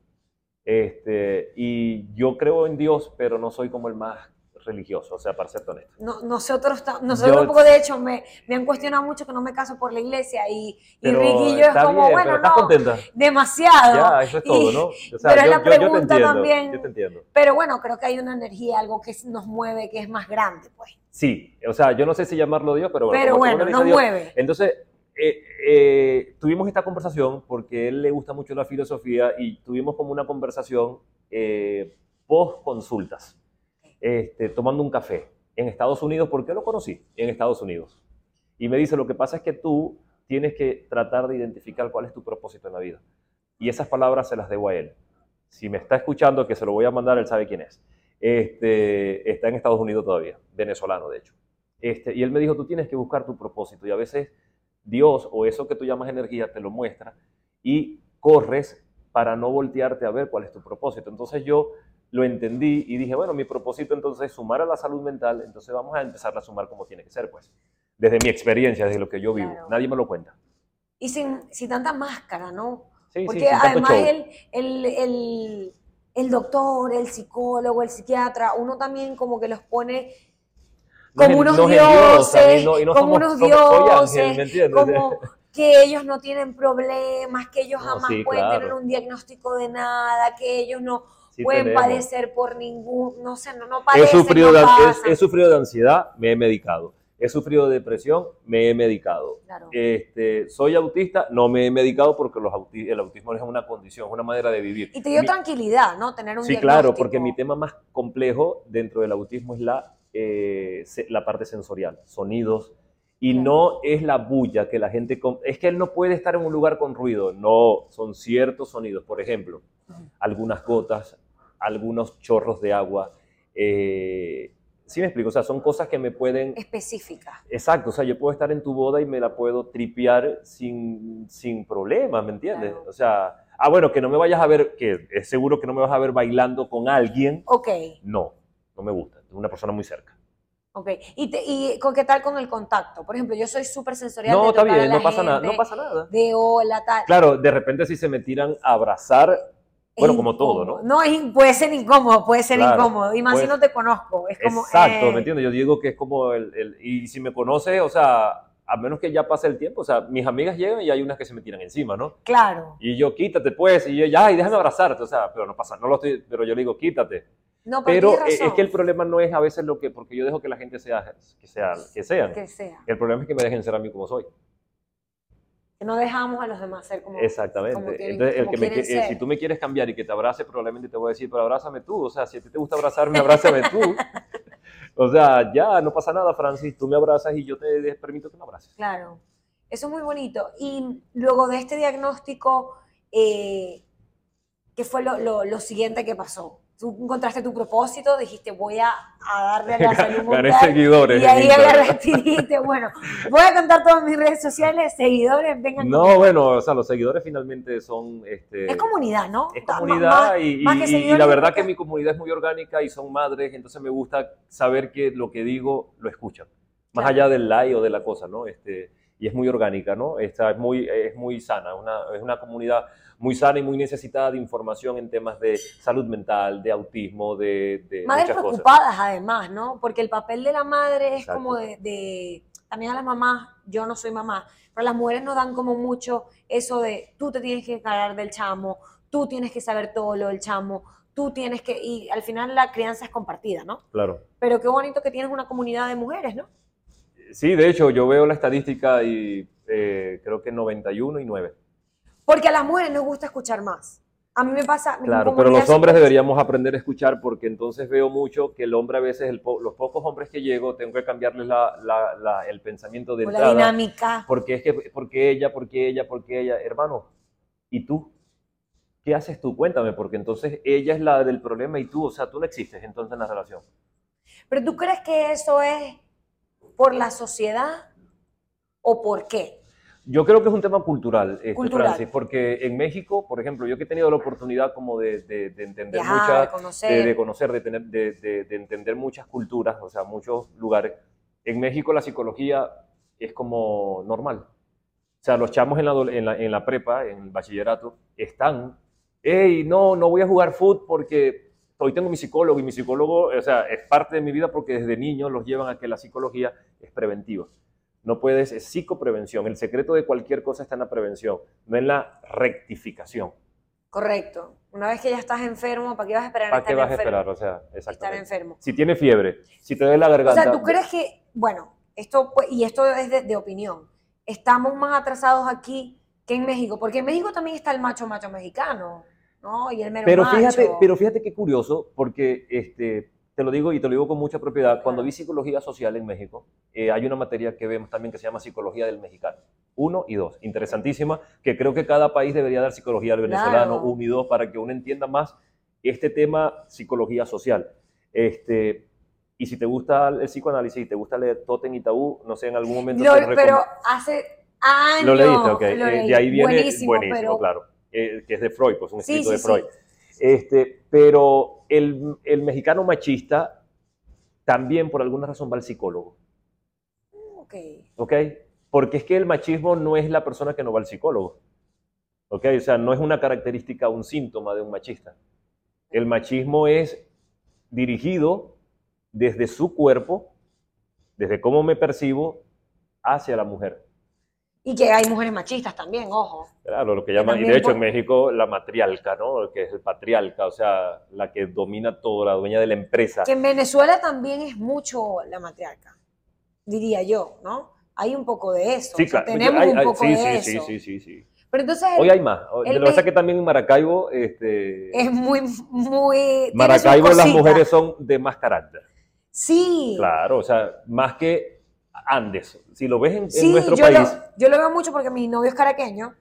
Este, y yo creo en Dios, pero no soy como el más religioso, o sea, para ser honesto. No, nosotros, nosotros yo, poco, de hecho, me, me han cuestionado mucho que no me caso por la iglesia y, y Ricky y yo es como, bien, bueno, no, contenta. demasiado. Ya, eso es todo, y, ¿no? O sea, pero yo, la yo, pregunta yo te entiendo, también, yo te entiendo. Pero bueno, creo que hay una energía, algo que nos mueve, que es más grande, pues. Sí, o sea, yo no sé si llamarlo Dios, pero bueno. Pero bueno, nos Dios, mueve. Entonces, eh, eh, tuvimos esta conversación porque a él le gusta mucho la filosofía y tuvimos como una conversación eh, post consultas. este, tomando un café en Estados Unidos. ¿Por qué lo conocí? En Estados Unidos. Y me dice, lo que pasa es que tú tienes que tratar de identificar cuál es tu propósito en la vida. Y esas palabras se las debo a él. Si me está escuchando, que se lo voy a mandar, él sabe quién es. Este, está en Estados Unidos todavía, venezolano de hecho. Este, y él me dijo, tú tienes que buscar tu propósito. Y a veces Dios, o eso que tú llamas energía, te lo muestra y corres para no voltearte a ver cuál es tu propósito. Entonces yo lo entendí y dije, bueno, mi propósito entonces es sumar a la salud mental, entonces vamos a empezar a sumar como tiene que ser, pues. Desde mi experiencia, desde lo que yo vivo. Claro. Nadie me lo cuenta. Y sin, sin tanta máscara, ¿no? Sí, Porque sí, sin tanto además show. el, el, el, el doctor, el psicólogo, el psiquiatra, uno también como que los pone Nos como en- unos nos dioses, endiosan y no- y no como somos- unos somos- soy dioses, ángel, ¿me entiendes? como que ellos no tienen problemas, que ellos No, jamás sí, pueden claro. tener un diagnóstico de nada, que ellos no Sí pueden tenemos. padecer por ningún, no sé, no, no He padecen, sufrido, no de, pasan. he, he sufrido de ansiedad, me he medicado. He sufrido de depresión, me he medicado. Claro. Este, soy autista, no me he medicado porque los auti- el autismo es una condición, es una manera de vivir. Y te dio Mi- tranquilidad, ¿no? Tener un Sí, diagnóstico. claro, porque mi tema más complejo dentro del autismo es la, eh, se- la parte sensorial, sonidos, y Claro. no es la bulla que la gente... com- Es que él no puede estar en un lugar con ruido, no, son ciertos sonidos, por ejemplo, Ujú. algunas gotas, algunos chorros de agua, eh, ¿sí me explico? O sea, son cosas que me pueden... Específica. Exacto, o sea, yo puedo estar en tu boda y me la puedo tripear sin, sin problema, ¿me entiendes? Claro. O sea, ah, bueno, que no me vayas a ver, que es seguro que no me vas a ver bailando con alguien. Ok, No, no me gusta, es una persona muy cerca. ok. ¿Y, te, y con qué tal con el contacto? Por ejemplo, yo soy súper sensorial No, de está tocar a bien, la no pasa nada, no gente, pasa nada. de hola, tal. Claro, de repente si se me tiran a abrazar, bueno, Es como todo, incómodo. ¿no? No, es, in- puede ser incómodo, puede ser Claro, incómodo. Y más si pues, no te conozco. Es como, exacto, eh, ¿me entiendes? Yo digo que es como el, el- y si me conoce, o sea, a menos que ya pase el tiempo, o sea, mis amigas llegan y hay unas que se me tiran encima, ¿no? claro. Y yo, quítate pues, y yo, ya, y déjame abrazarte, o sea, pero no pasa, no lo estoy, pero yo le digo, quítate. No, pero, Pero tienes eh, razón. es que el problema no es a veces lo que, porque yo dejo que la gente sea, que, sea, que sean. Que sea. El problema es que me dejen ser a mí como soy. Que no dejamos a los demás ser como, Exactamente. como quieren, Entonces, el como que me, quieren qui- eh, ser. si tú me quieres cambiar y que te abrace, probablemente te voy a decir, pero abrázame tú. O sea, si a ti te gusta abrazarme, abrázame tú. O sea, ya, no pasa nada, Francis. Tú me abrazas y yo te permito que me abraces. Claro. Eso es muy bonito. Y luego de este diagnóstico, eh, ¿qué fue lo, lo, lo siguiente que pasó? Tú encontraste tu propósito, dijiste voy a, a darle a la salud Gané mental. seguidores Y en ahí Instagram. agarraste y dijiste, bueno, voy a contar todas mis redes sociales, seguidores, vengan No, conmigo. bueno, o sea, los seguidores finalmente son... Este, Es comunidad, ¿no? Es Más- comunidad más- y, más y- que y seguidores, la yo verdad creo que mi comunidad es muy orgánica y son madres, entonces me gusta saber que lo que digo lo escuchan, más Claro. allá del like o de la cosa, ¿no? Este, y es muy orgánica, ¿no? Esta es muy, es muy sana, una, es una comunidad muy sana y muy necesitada de información en temas de salud mental, de autismo, de, de Madres muchas cosas. preocupadas además, ¿no? Porque el papel de la madre es Exacto. como de, de- también a las mamás, yo no soy mamá, pero las mujeres nos dan como mucho eso de tú te tienes que encargar del chamo, tú tienes que saber todo lo del chamo, tú tienes que, y al final la crianza es compartida, ¿no? Claro. Pero qué bonito que tienes una comunidad de mujeres, ¿no? Sí, de hecho, yo veo la estadística y eh, creo que noventa y uno y nueve. Porque a las mujeres nos gusta escuchar más. A mí me pasa... mi Claro, pero comunidad los hombres siempre- deberíamos aprender a escuchar porque entonces veo mucho que el hombre a veces, el po- los pocos hombres que llego, tengo que cambiarles la, la- la- el pensamiento de o la entrada. dinámica. Porque es que, porque ella, porque ella, porque ella, hermano, ¿y tú? ¿Qué haces tú? Cuéntame, porque entonces ella es la del problema y tú, o sea, tú no existes entonces en la relación. Pero ¿tú crees que eso es por la sociedad o por qué? Yo creo que es un tema cultural, este, Cultural. Francis, porque en México, por ejemplo, yo que he tenido la oportunidad como de, de- de entender Viajar, muchas, conocer. de, de conocer, de, tener, de, de- de entender muchas culturas, o sea, muchos lugares. En México la psicología es como normal. O sea, los chamos en la, adole- en la, en la prepa, en el bachillerato, están, hey, no, no voy a jugar fútbol porque hoy tengo mi psicólogo y mi psicólogo, o sea, es parte de mi vida porque desde niños los llevan a que la psicología es preventiva. No puedes, es psicoprevención. El secreto de cualquier cosa está en la prevención, no en la rectificación. Correcto. Una vez que ya estás enfermo, ¿para qué vas a esperar ¿Para estar qué vas a enfermo? esperar? O sea, Estar exactamente. enfermo. Si tienes fiebre, si te duele la O garganta. sea, ¿tú crees que, bueno, esto pues, y esto es de, de opinión, estamos más atrasados aquí que en México? Porque en México también está el macho macho mexicano, ¿no? Y el mero Pero macho. fíjate, pero fíjate qué curioso, porque este, te lo digo y te lo digo con mucha propiedad, cuando vi psicología social en México, eh, hay una materia que vemos también que se llama psicología del mexicano. Uno y dos, interesantísima, que creo que cada país debería dar psicología al venezolano, Claro. uno y dos, para que uno entienda más este tema psicología social. Este, y si te gusta el psicoanálisis y te gusta leer Totem y Tabú, no sé, en algún momento Lo- te recom- pero hace años. ¿Lo leíste? Ok. lo Eh, leí. de ahí viene, buenísimo, buenísimo, pero claro, eh, que es de Freud, pues un Sí, escrito sí, de Freud. sí. Este, pero el, el mexicano machista también por alguna razón va al psicólogo, Ok. ¿ok? Porque es que el machismo no es la persona que no va al psicólogo, ¿ok? O sea, no es una característica, un síntoma de un machista. El machismo es dirigido desde su cuerpo, desde cómo me percibo, hacia la mujer. Y que hay mujeres machistas también, ojo. Claro, lo que Que llaman, y también de hecho por- en México la matriarca, ¿no? Que es el patriarca, o sea, la que domina todo, la dueña de la empresa. Que en Venezuela también es mucho la matriarca, diría yo, ¿no? Hay un poco de eso. Sí, o sea, claro. tenemos hay- un hay- poco sí, de sí, eso. sí, sí, sí, sí. Pero entonces Hoy el- hay más. Lo el que pasa es me- que también en Maracaibo, este, es muy, muy... tiene sus Maracaibo las cositas. mujeres son de más carácter. Sí. Claro, o sea, más que Andes. Si lo ves en, en Sí, nuestro yo, país, lo, yo lo veo mucho porque mi novio es caraqueño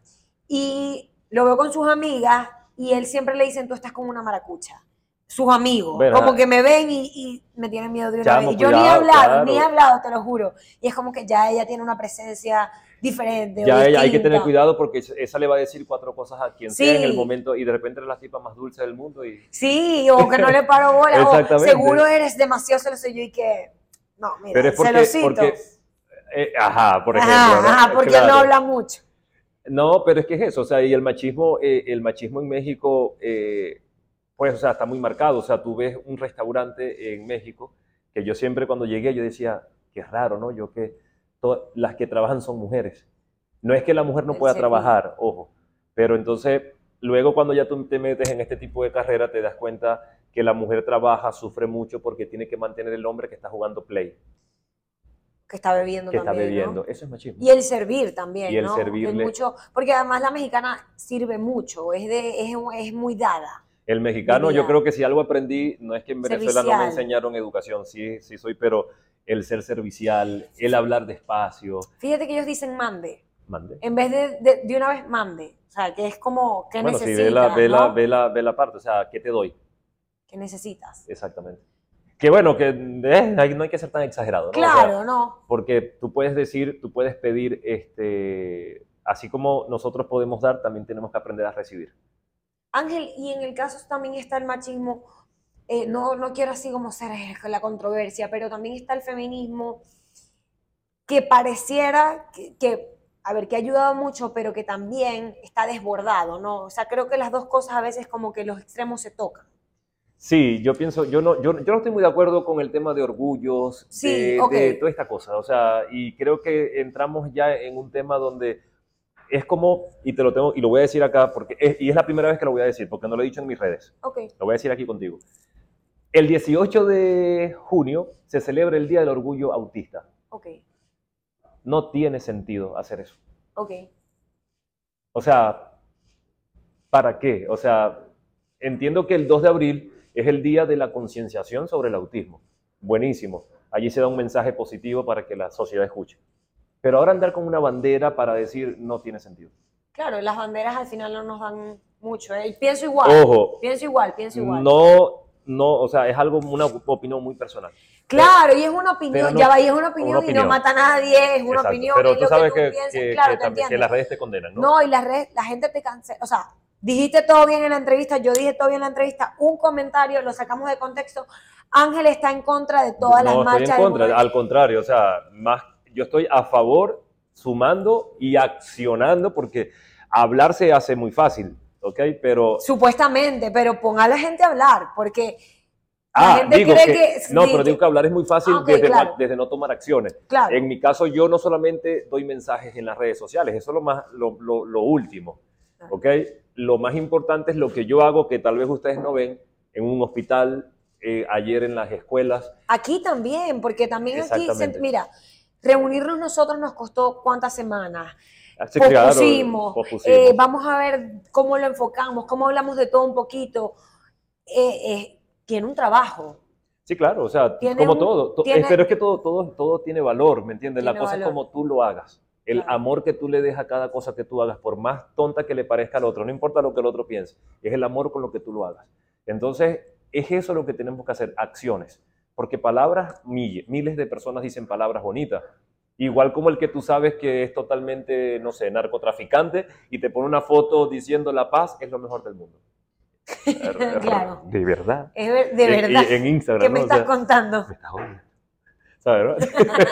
y lo veo con sus amigas y él siempre le dicen, tú estás como una maracucha. Sus amigos, Bueno, como que me ven y, y me tienen miedo de una chamo, vez. Y yo ni he cuidado, hablado, claro. ni he hablado, te lo juro. Y es como que ya ella tiene una presencia diferente. o ya hay, hay que tener distinta. cuidado porque esa le va a decir cuatro cosas a quien sea en el Sí. momento y de repente eres la tipa más dulce del mundo y... Sí, o que no le paro bola, o Exactamente. seguro eres demasiado celoso y yo y que, no, mira, Pero es porque, celosito. porque eh, ajá, por ejemplo. Ajá, ¿no? ajá, porque Claro. él no habla mucho. No, pero es que es eso, o sea, y el machismo, eh, el machismo en México, eh, pues, o sea, está muy marcado. O sea, tú ves un restaurante en México que yo siempre cuando llegué yo decía, qué raro, ¿no? Yo que to- las que trabajan son mujeres. No es que la mujer no El pueda servicio. trabajar, ojo, pero entonces luego cuando ya tú te metes en este tipo de carrera te das cuenta que la mujer trabaja, sufre mucho porque tiene que mantener el hombre que está jugando play, Que está bebiendo que está también, bebiendo. ¿no? Eso es machismo. Y el servir también, Y el ¿no? servirle. Es mucho, porque además la mexicana sirve mucho, es, de, es, es muy dada. El mexicano, Diría. yo creo que si algo aprendí, no es que en Venezuela no me Servicial. enseñaron educación, sí, sí soy, pero el ser servicial, el hablar despacio, Fíjate que ellos dicen mande, mande. en vez de, de, de una vez mande. O sea, que es como, ¿qué Bueno, sí, necesitas? ve la, ve, la, ¿no? ve, la, ve la parte, o sea, ¿qué te doy? ¿Qué necesitas? Exactamente. Que bueno, que eh, ahí no hay que ser tan exagerado, ¿no? O sea, Claro, ¿no? porque tú puedes decir, tú puedes pedir, este, así como nosotros podemos dar, también tenemos que aprender a recibir. Ángel, y en el caso también está el machismo, eh, no, no quiero así como ser eh, la controversia, pero también está el feminismo que pareciera que, que, a ver, que ha ayudado mucho, pero que también está desbordado, ¿no? O sea, creo que las dos cosas a veces como que los extremos se tocan. Sí, yo pienso, yo no, yo, yo no estoy muy de acuerdo con el tema de orgullos, Sí, de, ok. de toda esta cosa, o sea, y creo que entramos ya en un tema donde es como, y te lo tengo, y lo voy a decir acá, porque es, y es la primera vez que lo voy a decir, porque no lo he dicho en mis redes, Ok, lo voy a decir aquí contigo. El dieciocho de junio se celebra el Día del Orgullo Autista. ok, No tiene sentido hacer eso. ok. O sea, ¿para qué? O sea, entiendo que el dos de abril es el día de la concienciación sobre el autismo. Buenísimo. Allí se da un mensaje positivo para que la sociedad escuche. Pero ahora andar con una bandera para decir no tiene sentido. Claro, las banderas al final no nos dan mucho, ¿eh? Y pienso igual, Ojo, pienso igual, pienso igual. no, no, o sea, es algo, una opinión muy personal. Claro, y es una opinión, pero no- ya va, y es una opinión, una y opinión. no mata a nadie, es una Exacto. opinión, Pero es tú lo sabes que tú que, piensas, que- claro, que te también- que entiendo. las redes te condenan, ¿no? No, y las redes, la gente te cancela, o sea, dijiste todo bien en la entrevista, yo dije todo bien en la entrevista, un comentario, lo sacamos de contexto, Ángel está en contra de todas las No estoy marchas. en del contra, movimiento. al contrario, o sea, más, yo estoy a favor, sumando y accionando, porque hablar se hace muy fácil, ¿ok? Pero, Supuestamente, pero ponga a la gente a hablar, porque la ah, gente digo cree que, que... no, sí, pero digo que hablar es muy fácil Ah, ok, desde, claro. desde no tomar acciones. Claro. En mi caso, yo no solamente doy mensajes en las redes sociales, eso es lo, más, lo, lo, lo último, Claro. ¿ok? Lo más importante es lo que yo hago, que tal vez ustedes no ven, en un hospital, eh, ayer en las escuelas. Aquí también, porque también aquí, Exactamente. se- mira, reunirnos nosotros nos costó cuántas semanas. Sí, claro, Pospusimos, pospusimos. eh, vamos a ver cómo lo enfocamos, cómo hablamos de todo un poquito. Eh, eh, tiene un trabajo. Sí, claro, o sea, Tiene como un- todo, to- tiene- eh, pero es que todo, todo, todo tiene valor, ¿me entiendes? La Tiene cosa es valor. como tú lo hagas. El Claro. amor que tú le des a cada cosa que tú hagas, por más tonta que le parezca al otro, no importa lo que el otro piense, es el amor con lo que tú lo hagas. Entonces, es eso lo que tenemos que hacer, acciones. Porque palabras, miles, miles de personas dicen palabras bonitas. Igual como el que tú sabes que es totalmente, no sé, narcotraficante y te pone una foto diciendo la paz es lo mejor del mundo. Claro. De verdad. Es ver- de En- verdad. En, Instagram, ¿Qué ¿no? me O estás sea, contando? me estás jodiendo. ¿Sabes, no?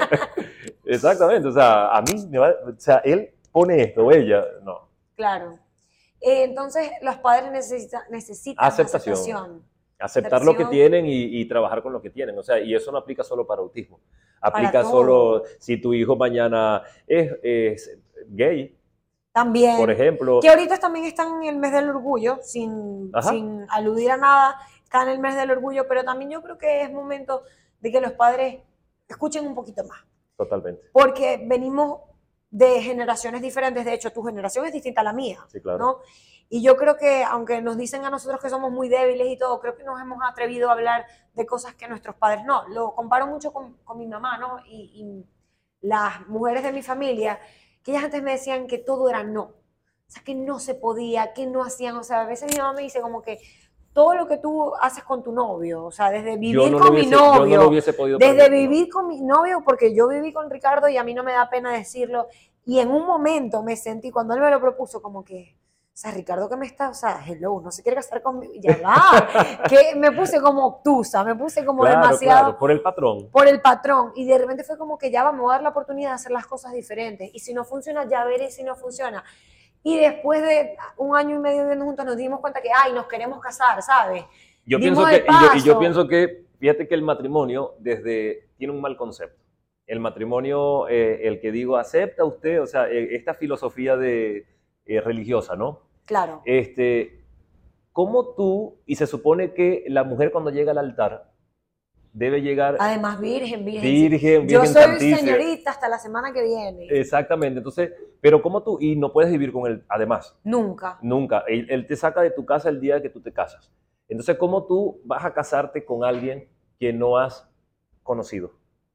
Exactamente, o sea, a mí, me va, o sea, él pone esto, o ella, no. Claro. Eh, entonces, los padres necesita- necesitan Aceptación. aceptación. Aceptar lo que Aceptación. tienen y, y trabajar con lo que tienen, o sea, y eso no aplica solo para autismo. Aplica Para solo todo. si tu hijo mañana es, es gay, También. por ejemplo. Que ahorita también están en el mes del orgullo, sin, Ajá. sin aludir a nada, está en el mes del orgullo, pero también yo creo que es momento de que los padres escuchen un poquito más. Totalmente. Porque venimos de generaciones diferentes, de hecho tu generación es distinta a la mía, Sí, claro. ¿no? Y yo creo que aunque nos dicen a nosotros que somos muy débiles y todo, creo que nos hemos atrevido a hablar de cosas que nuestros padres no. Lo comparo mucho con, con mi mamá, ¿no? Y, y las mujeres de mi familia, que ellas antes me decían que todo era no. O sea, que no se podía, que no hacían. O sea, a veces mi mamá me dice como que todo lo que tú haces con tu novio, o sea, desde vivir Yo no, lo con hubiese, mi novio, yo no lo hubiese podido desde permitir, ¿no? vivir con mi novio, porque yo viví con Ricardo y a mí no me da pena decirlo, y en un momento me sentí, cuando él me lo propuso, como que, o sea, Ricardo que me está, o sea, hello, no se quiere casar conmigo, ya va, que me puse como obtusa, me puse como Claro, demasiado claro, por el patrón. por el patrón, y de repente fue como que ya vamos a dar la oportunidad de hacer las cosas diferentes, y si no funciona, ya veré si no funciona. Y después de un año y medio viviendo juntos nos dimos cuenta que, ay, nos queremos casar, ¿sabes? Yo Dimos pienso el que, y yo, y yo paso. pienso que, fíjate que el matrimonio desde tiene un mal concepto. El matrimonio, eh, el que digo, acepta usted, o sea, eh, esta filosofía de, eh, religiosa, ¿no? Claro. Este, ¿cómo tú, y se supone que la mujer cuando llega al altar debe llegar Además, virgen, virgen. virgen, Yo virgen soy santísima? señorita hasta la semana que viene. Exactamente, entonces, pero ¿cómo tú, y no puedes vivir con él, además? Nunca. Nunca. Él, él te saca de tu casa el día que tú te casas. Entonces, ¿cómo tú vas a casarte con alguien que no has conocido?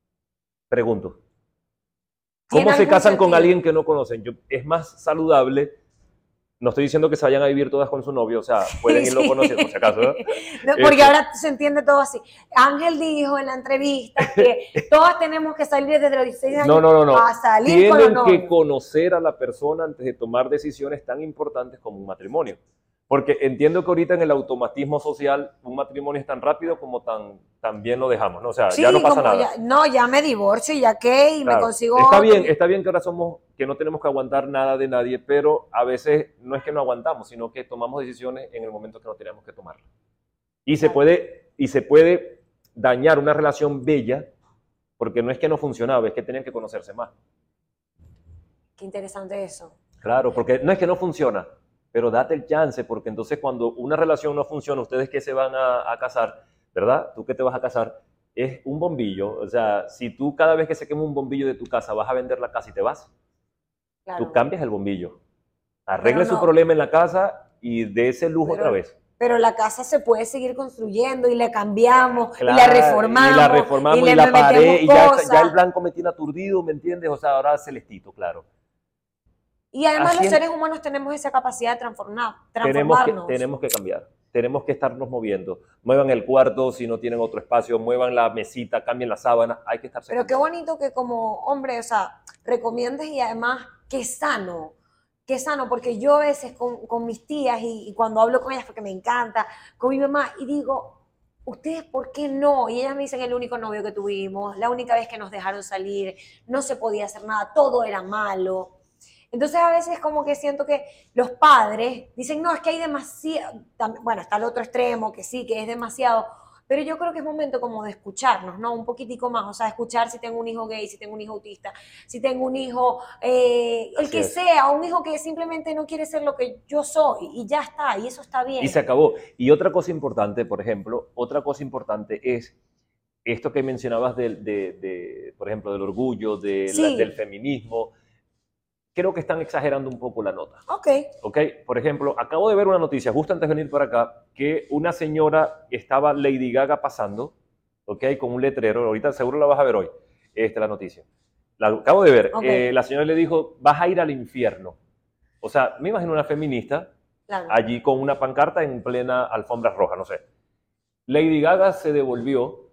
Pregunto. ¿Cómo se algún casan con sentido? alguien que no conocen? Yo, es más saludable. No estoy diciendo que se vayan a vivir todas con su novio, o sea, pueden irlo Sí. conociendo, por si acaso, ¿no? No, porque Este- ahora se entiende todo así. Ángel dijo en la entrevista que todas tenemos que salir desde los dieciséis años No, no, no, no. a salir con los Tienen que novios. conocer a la persona antes de tomar decisiones tan importantes como un matrimonio. Porque entiendo que ahorita en el automatismo social un matrimonio es tan rápido como tan, tan bien lo dejamos, ¿no? O sea, Sí, ya no pasa como nada. ya, no, ya me divorcio, ya qué, y Claro. me consigo Está otro. bien, está bien que ahora somos, que no tenemos que aguantar nada de nadie, pero a veces no es que no aguantamos, sino que tomamos decisiones en el momento que no tenemos que tomarlas. Y se Claro. puede, y se puede dañar una relación bella, porque no es que no funcionaba, es que tenían que conocerse más. Qué interesante eso. Claro, porque no es que no funciona, pero date el chance, porque entonces cuando una relación no funciona, ustedes que se van a, a casar, ¿verdad? Tú que te vas a casar, es un bombillo. O sea, si tú cada vez que se quema un bombillo de tu casa vas a vender la casa y te vas, Claro. tú cambias el bombillo. Arregle Pero su no. problema en la casa y de ese lujo Pero- otra vez. Pero la casa se puede seguir construyendo y la cambiamos Claro, y la reformamos. y la reformamos y, le la pared metemos y ya, cosas. ya el blanco me tiene aturdido, ¿me entiendes? O sea, ahora celestito, claro. Y además Así los es. seres humanos tenemos esa capacidad de transformar, Tenemos que, transformarnos. tenemos que cambiar, tenemos que estarnos moviendo. Muevan el cuarto si no tienen otro espacio, muevan la mesita, cambien la sábana, hay que estarse Pero qué cambiando. bonito que como hombre, o sea, recomiendes y además qué sano, qué sano, porque yo a veces con, con mis tías y, y cuando hablo con ellas porque me encanta, con mi mamá y digo, ¿ustedes por qué no? Y ellas me dicen el único novio que tuvimos, la única vez que nos dejaron salir, no se podía hacer nada, todo era malo. Entonces a veces como que siento que los padres dicen, no, es que hay demasiado, bueno, está el otro extremo, que sí, que es demasiado, pero yo creo que es momento como de escucharnos, ¿no? Un poquitico más, o sea, escuchar si tengo un hijo gay, si tengo un hijo autista, si tengo un hijo, eh, el Así que es. sea, un hijo que simplemente no quiere ser lo que yo soy, y ya está, y eso está bien. Y se acabó. Y otra cosa importante, por ejemplo, otra cosa importante es esto que mencionabas del, de, de, por ejemplo, del orgullo, de la- Sí. del feminismo. Creo que están exagerando un poco la nota. Ok, ¿Ok? Por ejemplo, acabo de ver una noticia justo antes de venir para acá que una señora estaba Lady Gaga pasando ¿ok? Con un letrero, ahorita seguro la vas a ver hoy, esta la noticia. La acabo de ver, Okay. eh, la señora le dijo, vas a ir al infierno. O sea, me imagino una feminista Claro. allí con una pancarta en plena alfombra roja, no sé. Lady Gaga se devolvió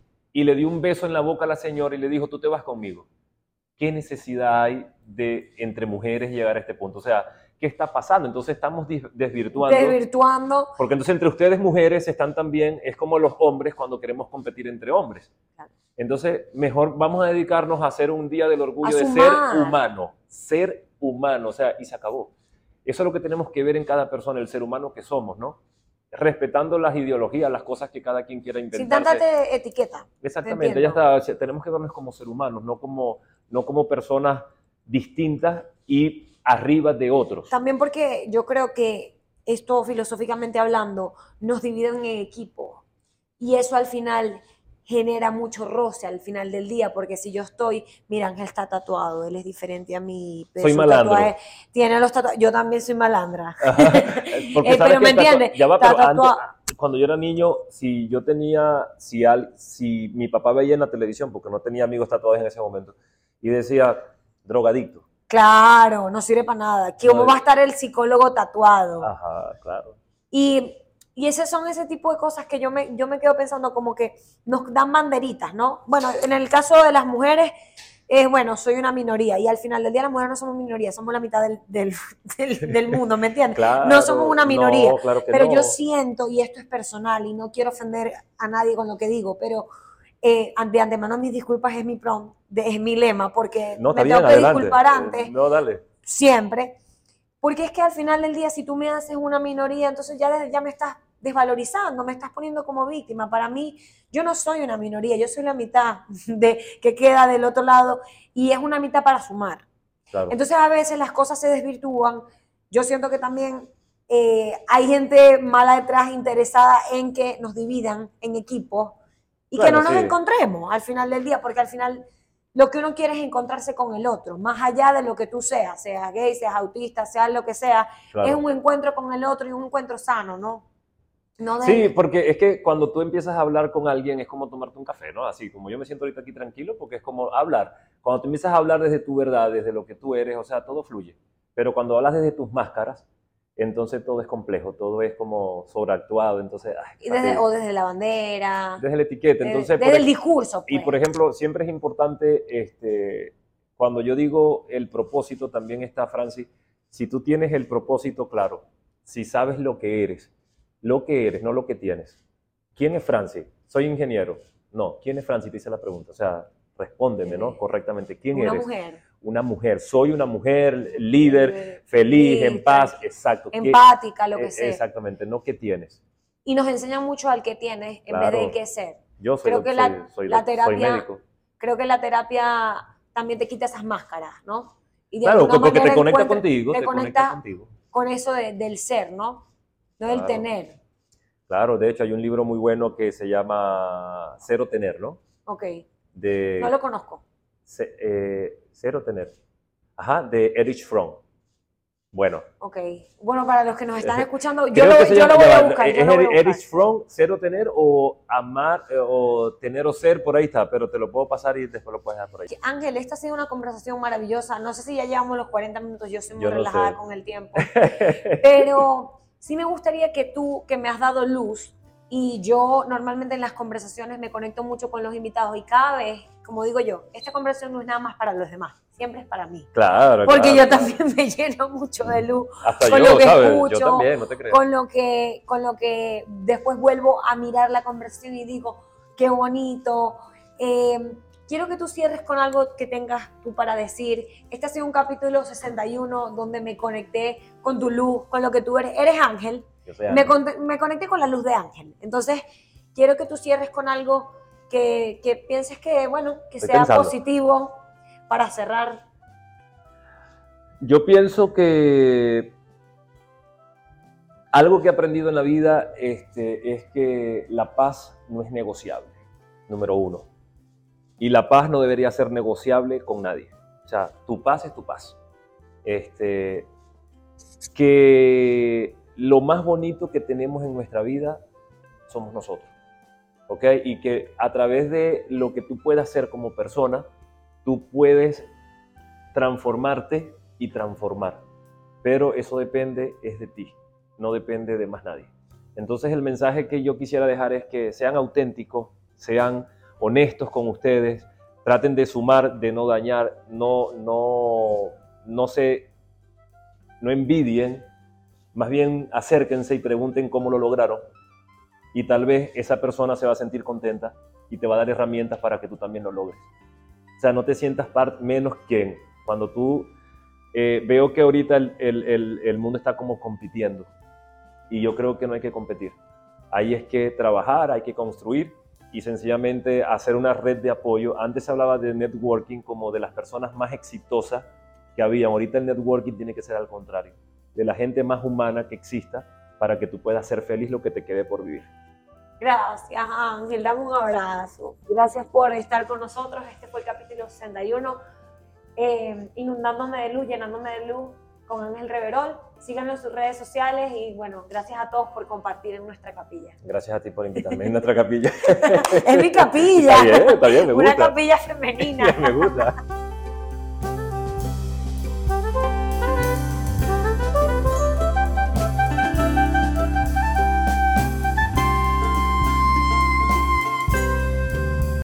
y le dio un beso en la boca a la señora y le dijo, tú te vas conmigo. ¿Qué necesidad hay de entre mujeres llegar a este punto? O sea, ¿qué está pasando? Entonces estamos desvirtuando. Desvirtuando. Porque entonces entre ustedes mujeres están también, es como los hombres cuando queremos competir entre hombres. Claro. Entonces, mejor vamos a dedicarnos a hacer un día del orgullo A de sumar. ser humano. Ser humano, o sea, y se acabó. Eso es lo que tenemos que ver en cada persona, el ser humano que somos, ¿no? Respetando las ideologías, las cosas que cada quien quiera inventarse. Sin tanta te etiqueta. Exactamente, ya está. Tenemos que vernos como ser humanos, no como, no como personas distintas y arriba de otros. También porque yo creo que esto, filosóficamente hablando, nos dividen en equipos. Y eso al final genera mucho roce al final del día, porque si yo estoy, mira, Ángel está tatuado, él es diferente a mí. Soy malandro. Tatuaje, tiene los tatuajes, yo también soy malandra. Porque eh, sabes pero me entiendes, ya va, pero antes, tatua... cuando yo era niño, si yo tenía, si, al, si mi papá veía en la televisión, porque no tenía amigos tatuados en ese momento, y decía, drogadicto. Claro, no sirve para nada. ¿Cómo No, va a estar el psicólogo tatuado? Ajá, claro. Y, y esos son ese tipo de cosas que yo me, yo me quedo pensando como que nos dan banderitas, ¿no? Bueno, en el caso de las mujeres, es eh, bueno, soy una minoría y al final del día las mujeres no somos minoría, somos la mitad del, del, del, del mundo, ¿me entiendes? Claro, no somos una minoría, no, claro que pero no. yo siento, y esto es personal y no quiero ofender a nadie con lo que digo, pero eh, de antemano mis disculpas es mi prom, de, es mi lema, porque no, me bien, tengo que adelante. disculpar antes, eh, no, dale. siempre, porque es que al final del día si tú me haces una minoría, entonces ya, ya me estás desvalorizando, me estás poniendo como víctima. Para mí, yo no soy una minoría, yo soy la mitad de, que queda del otro lado y es una mitad para sumar. Claro. Entonces a veces las cosas se desvirtúan. Yo siento que también eh, hay gente mala detrás interesada en que nos dividan en equipos y claro, que no nos sí. encontremos al final del día, porque al final lo que uno quiere es encontrarse con el otro, más allá de lo que tú seas, seas gay, seas autista, seas lo que sea, claro. Es un encuentro con el otro y un encuentro sano, ¿no? No de... Sí, porque es que cuando tú empiezas a hablar con alguien es como tomarte un café, ¿no? Así como yo me siento ahorita aquí tranquilo porque es como hablar. Cuando tú empiezas a hablar desde tu verdad, desde lo que tú eres, o sea, todo fluye. Pero cuando hablas desde tus máscaras, entonces todo es complejo, todo es como sobreactuado, entonces... Ay, y desde, o desde la bandera. Desde la etiqueta, entonces... Desde, desde el discurso. Pues. Y por ejemplo, siempre es importante, este, cuando yo digo el propósito, también está, Francis, si tú tienes el propósito claro, si sabes lo que eres, lo que eres, no lo que tienes. ¿Quién es Francis? Soy ingeniero. No, ¿quién es Francis? Te hice la pregunta. O sea, respóndeme, ¿no? Correctamente. ¿Quién una eres? Una mujer. Una mujer. Soy una mujer líder, feliz, sí, en paz. Exacto. Empática, lo que sea. Exactamente, no qué tienes. Y nos enseñan mucho al que tienes en claro. vez del que ser. Yo soy, creo que soy, la, soy, la terapia, soy médico. Creo que la terapia también te quita esas máscaras, ¿no? Y de claro, porque te conecta contigo. Te, te conecta, conecta contigo. Con eso de, del ser, ¿no? No claro. del tener. Claro, de hecho hay un libro muy bueno que se llama Cero Tener, ¿no? Ok. De, no lo conozco. Ce, eh, Cero Tener. Ajá, de Erich Fromm. Bueno. Ok. Bueno, para los que nos están escuchando, yo, Creo lo, que se yo llama, lo voy ya, a buscar. Es Erich Fromm, Cero Tener o Amar eh, o Tener o Ser, por ahí está, pero te lo puedo pasar y después lo puedes dejar por ahí. Ángel, esta ha sido una conversación maravillosa. No sé si ya llevamos los cuarenta minutos, yo soy muy yo no relajada sé. con el tiempo. Pero sí me gustaría que tú, que me has dado luz, y yo normalmente en las conversaciones me conecto mucho con los invitados y cada vez, como digo yo, esta conversación no es nada más para los demás, siempre es para mí. Claro, Porque claro, yo claro. también me lleno mucho de luz. Hasta con yo, lo que ¿sabes? escucho, yo también, no te creas. Con lo, que, con lo que después vuelvo a mirar la conversación y digo, qué bonito. Eh, quiero que tú cierres con algo que tengas tú para decir. Este ha sido un capítulo sesenta y uno donde me conecté con tu luz, con lo que tú eres. Eres Ángel. Me, con, me conecté con la luz de Ángel. Entonces, quiero que tú cierres con algo que, que pienses que, bueno, que Estoy sea pensando. positivo para cerrar. Yo pienso que algo que he aprendido en la vida este, es que la paz no es negociable, número uno. Y la paz no debería ser negociable con nadie. O sea, tu paz es tu paz. Este, que lo más bonito que tenemos en nuestra vida somos nosotros. ¿ok? Y que a través de lo que tú puedas hacer como persona, tú puedes transformarte y transformar. Pero eso depende, es de ti, no depende de más nadie. Entonces el mensaje que yo quisiera dejar es que sean auténticos, sean honestos con ustedes, traten de sumar, de no dañar, no, no, no se, no envidien, más bien acérquense y pregunten cómo lo lograron. Y tal vez esa persona se va a sentir contenta y te va a dar herramientas para que tú también lo logres. O sea, no te sientas part menos que cuando tú eh, veo que ahorita el, el, el, el mundo está como compitiendo y yo creo que no hay que competir. Ahí es que trabajar, hay que construir y sencillamente hacer una red de apoyo. Antes se hablaba de networking como de las personas más exitosas que había. Ahorita el networking tiene que ser al contrario, de la gente más humana que exista para que tú puedas ser feliz lo que te quede por vivir. Gracias, Ángel. Dame un abrazo. Gracias por estar con nosotros. Este fue el capítulo sesenta y uno. Eh, inundándome de luz, llenándome de luz con Ángel Reverol. Síganlo en sus redes sociales y bueno, gracias a todos por compartir en nuestra capilla. Gracias a ti por invitarme en nuestra capilla. Es mi capilla. Está bien, está bien, me gusta. Una capilla femenina. Me gusta.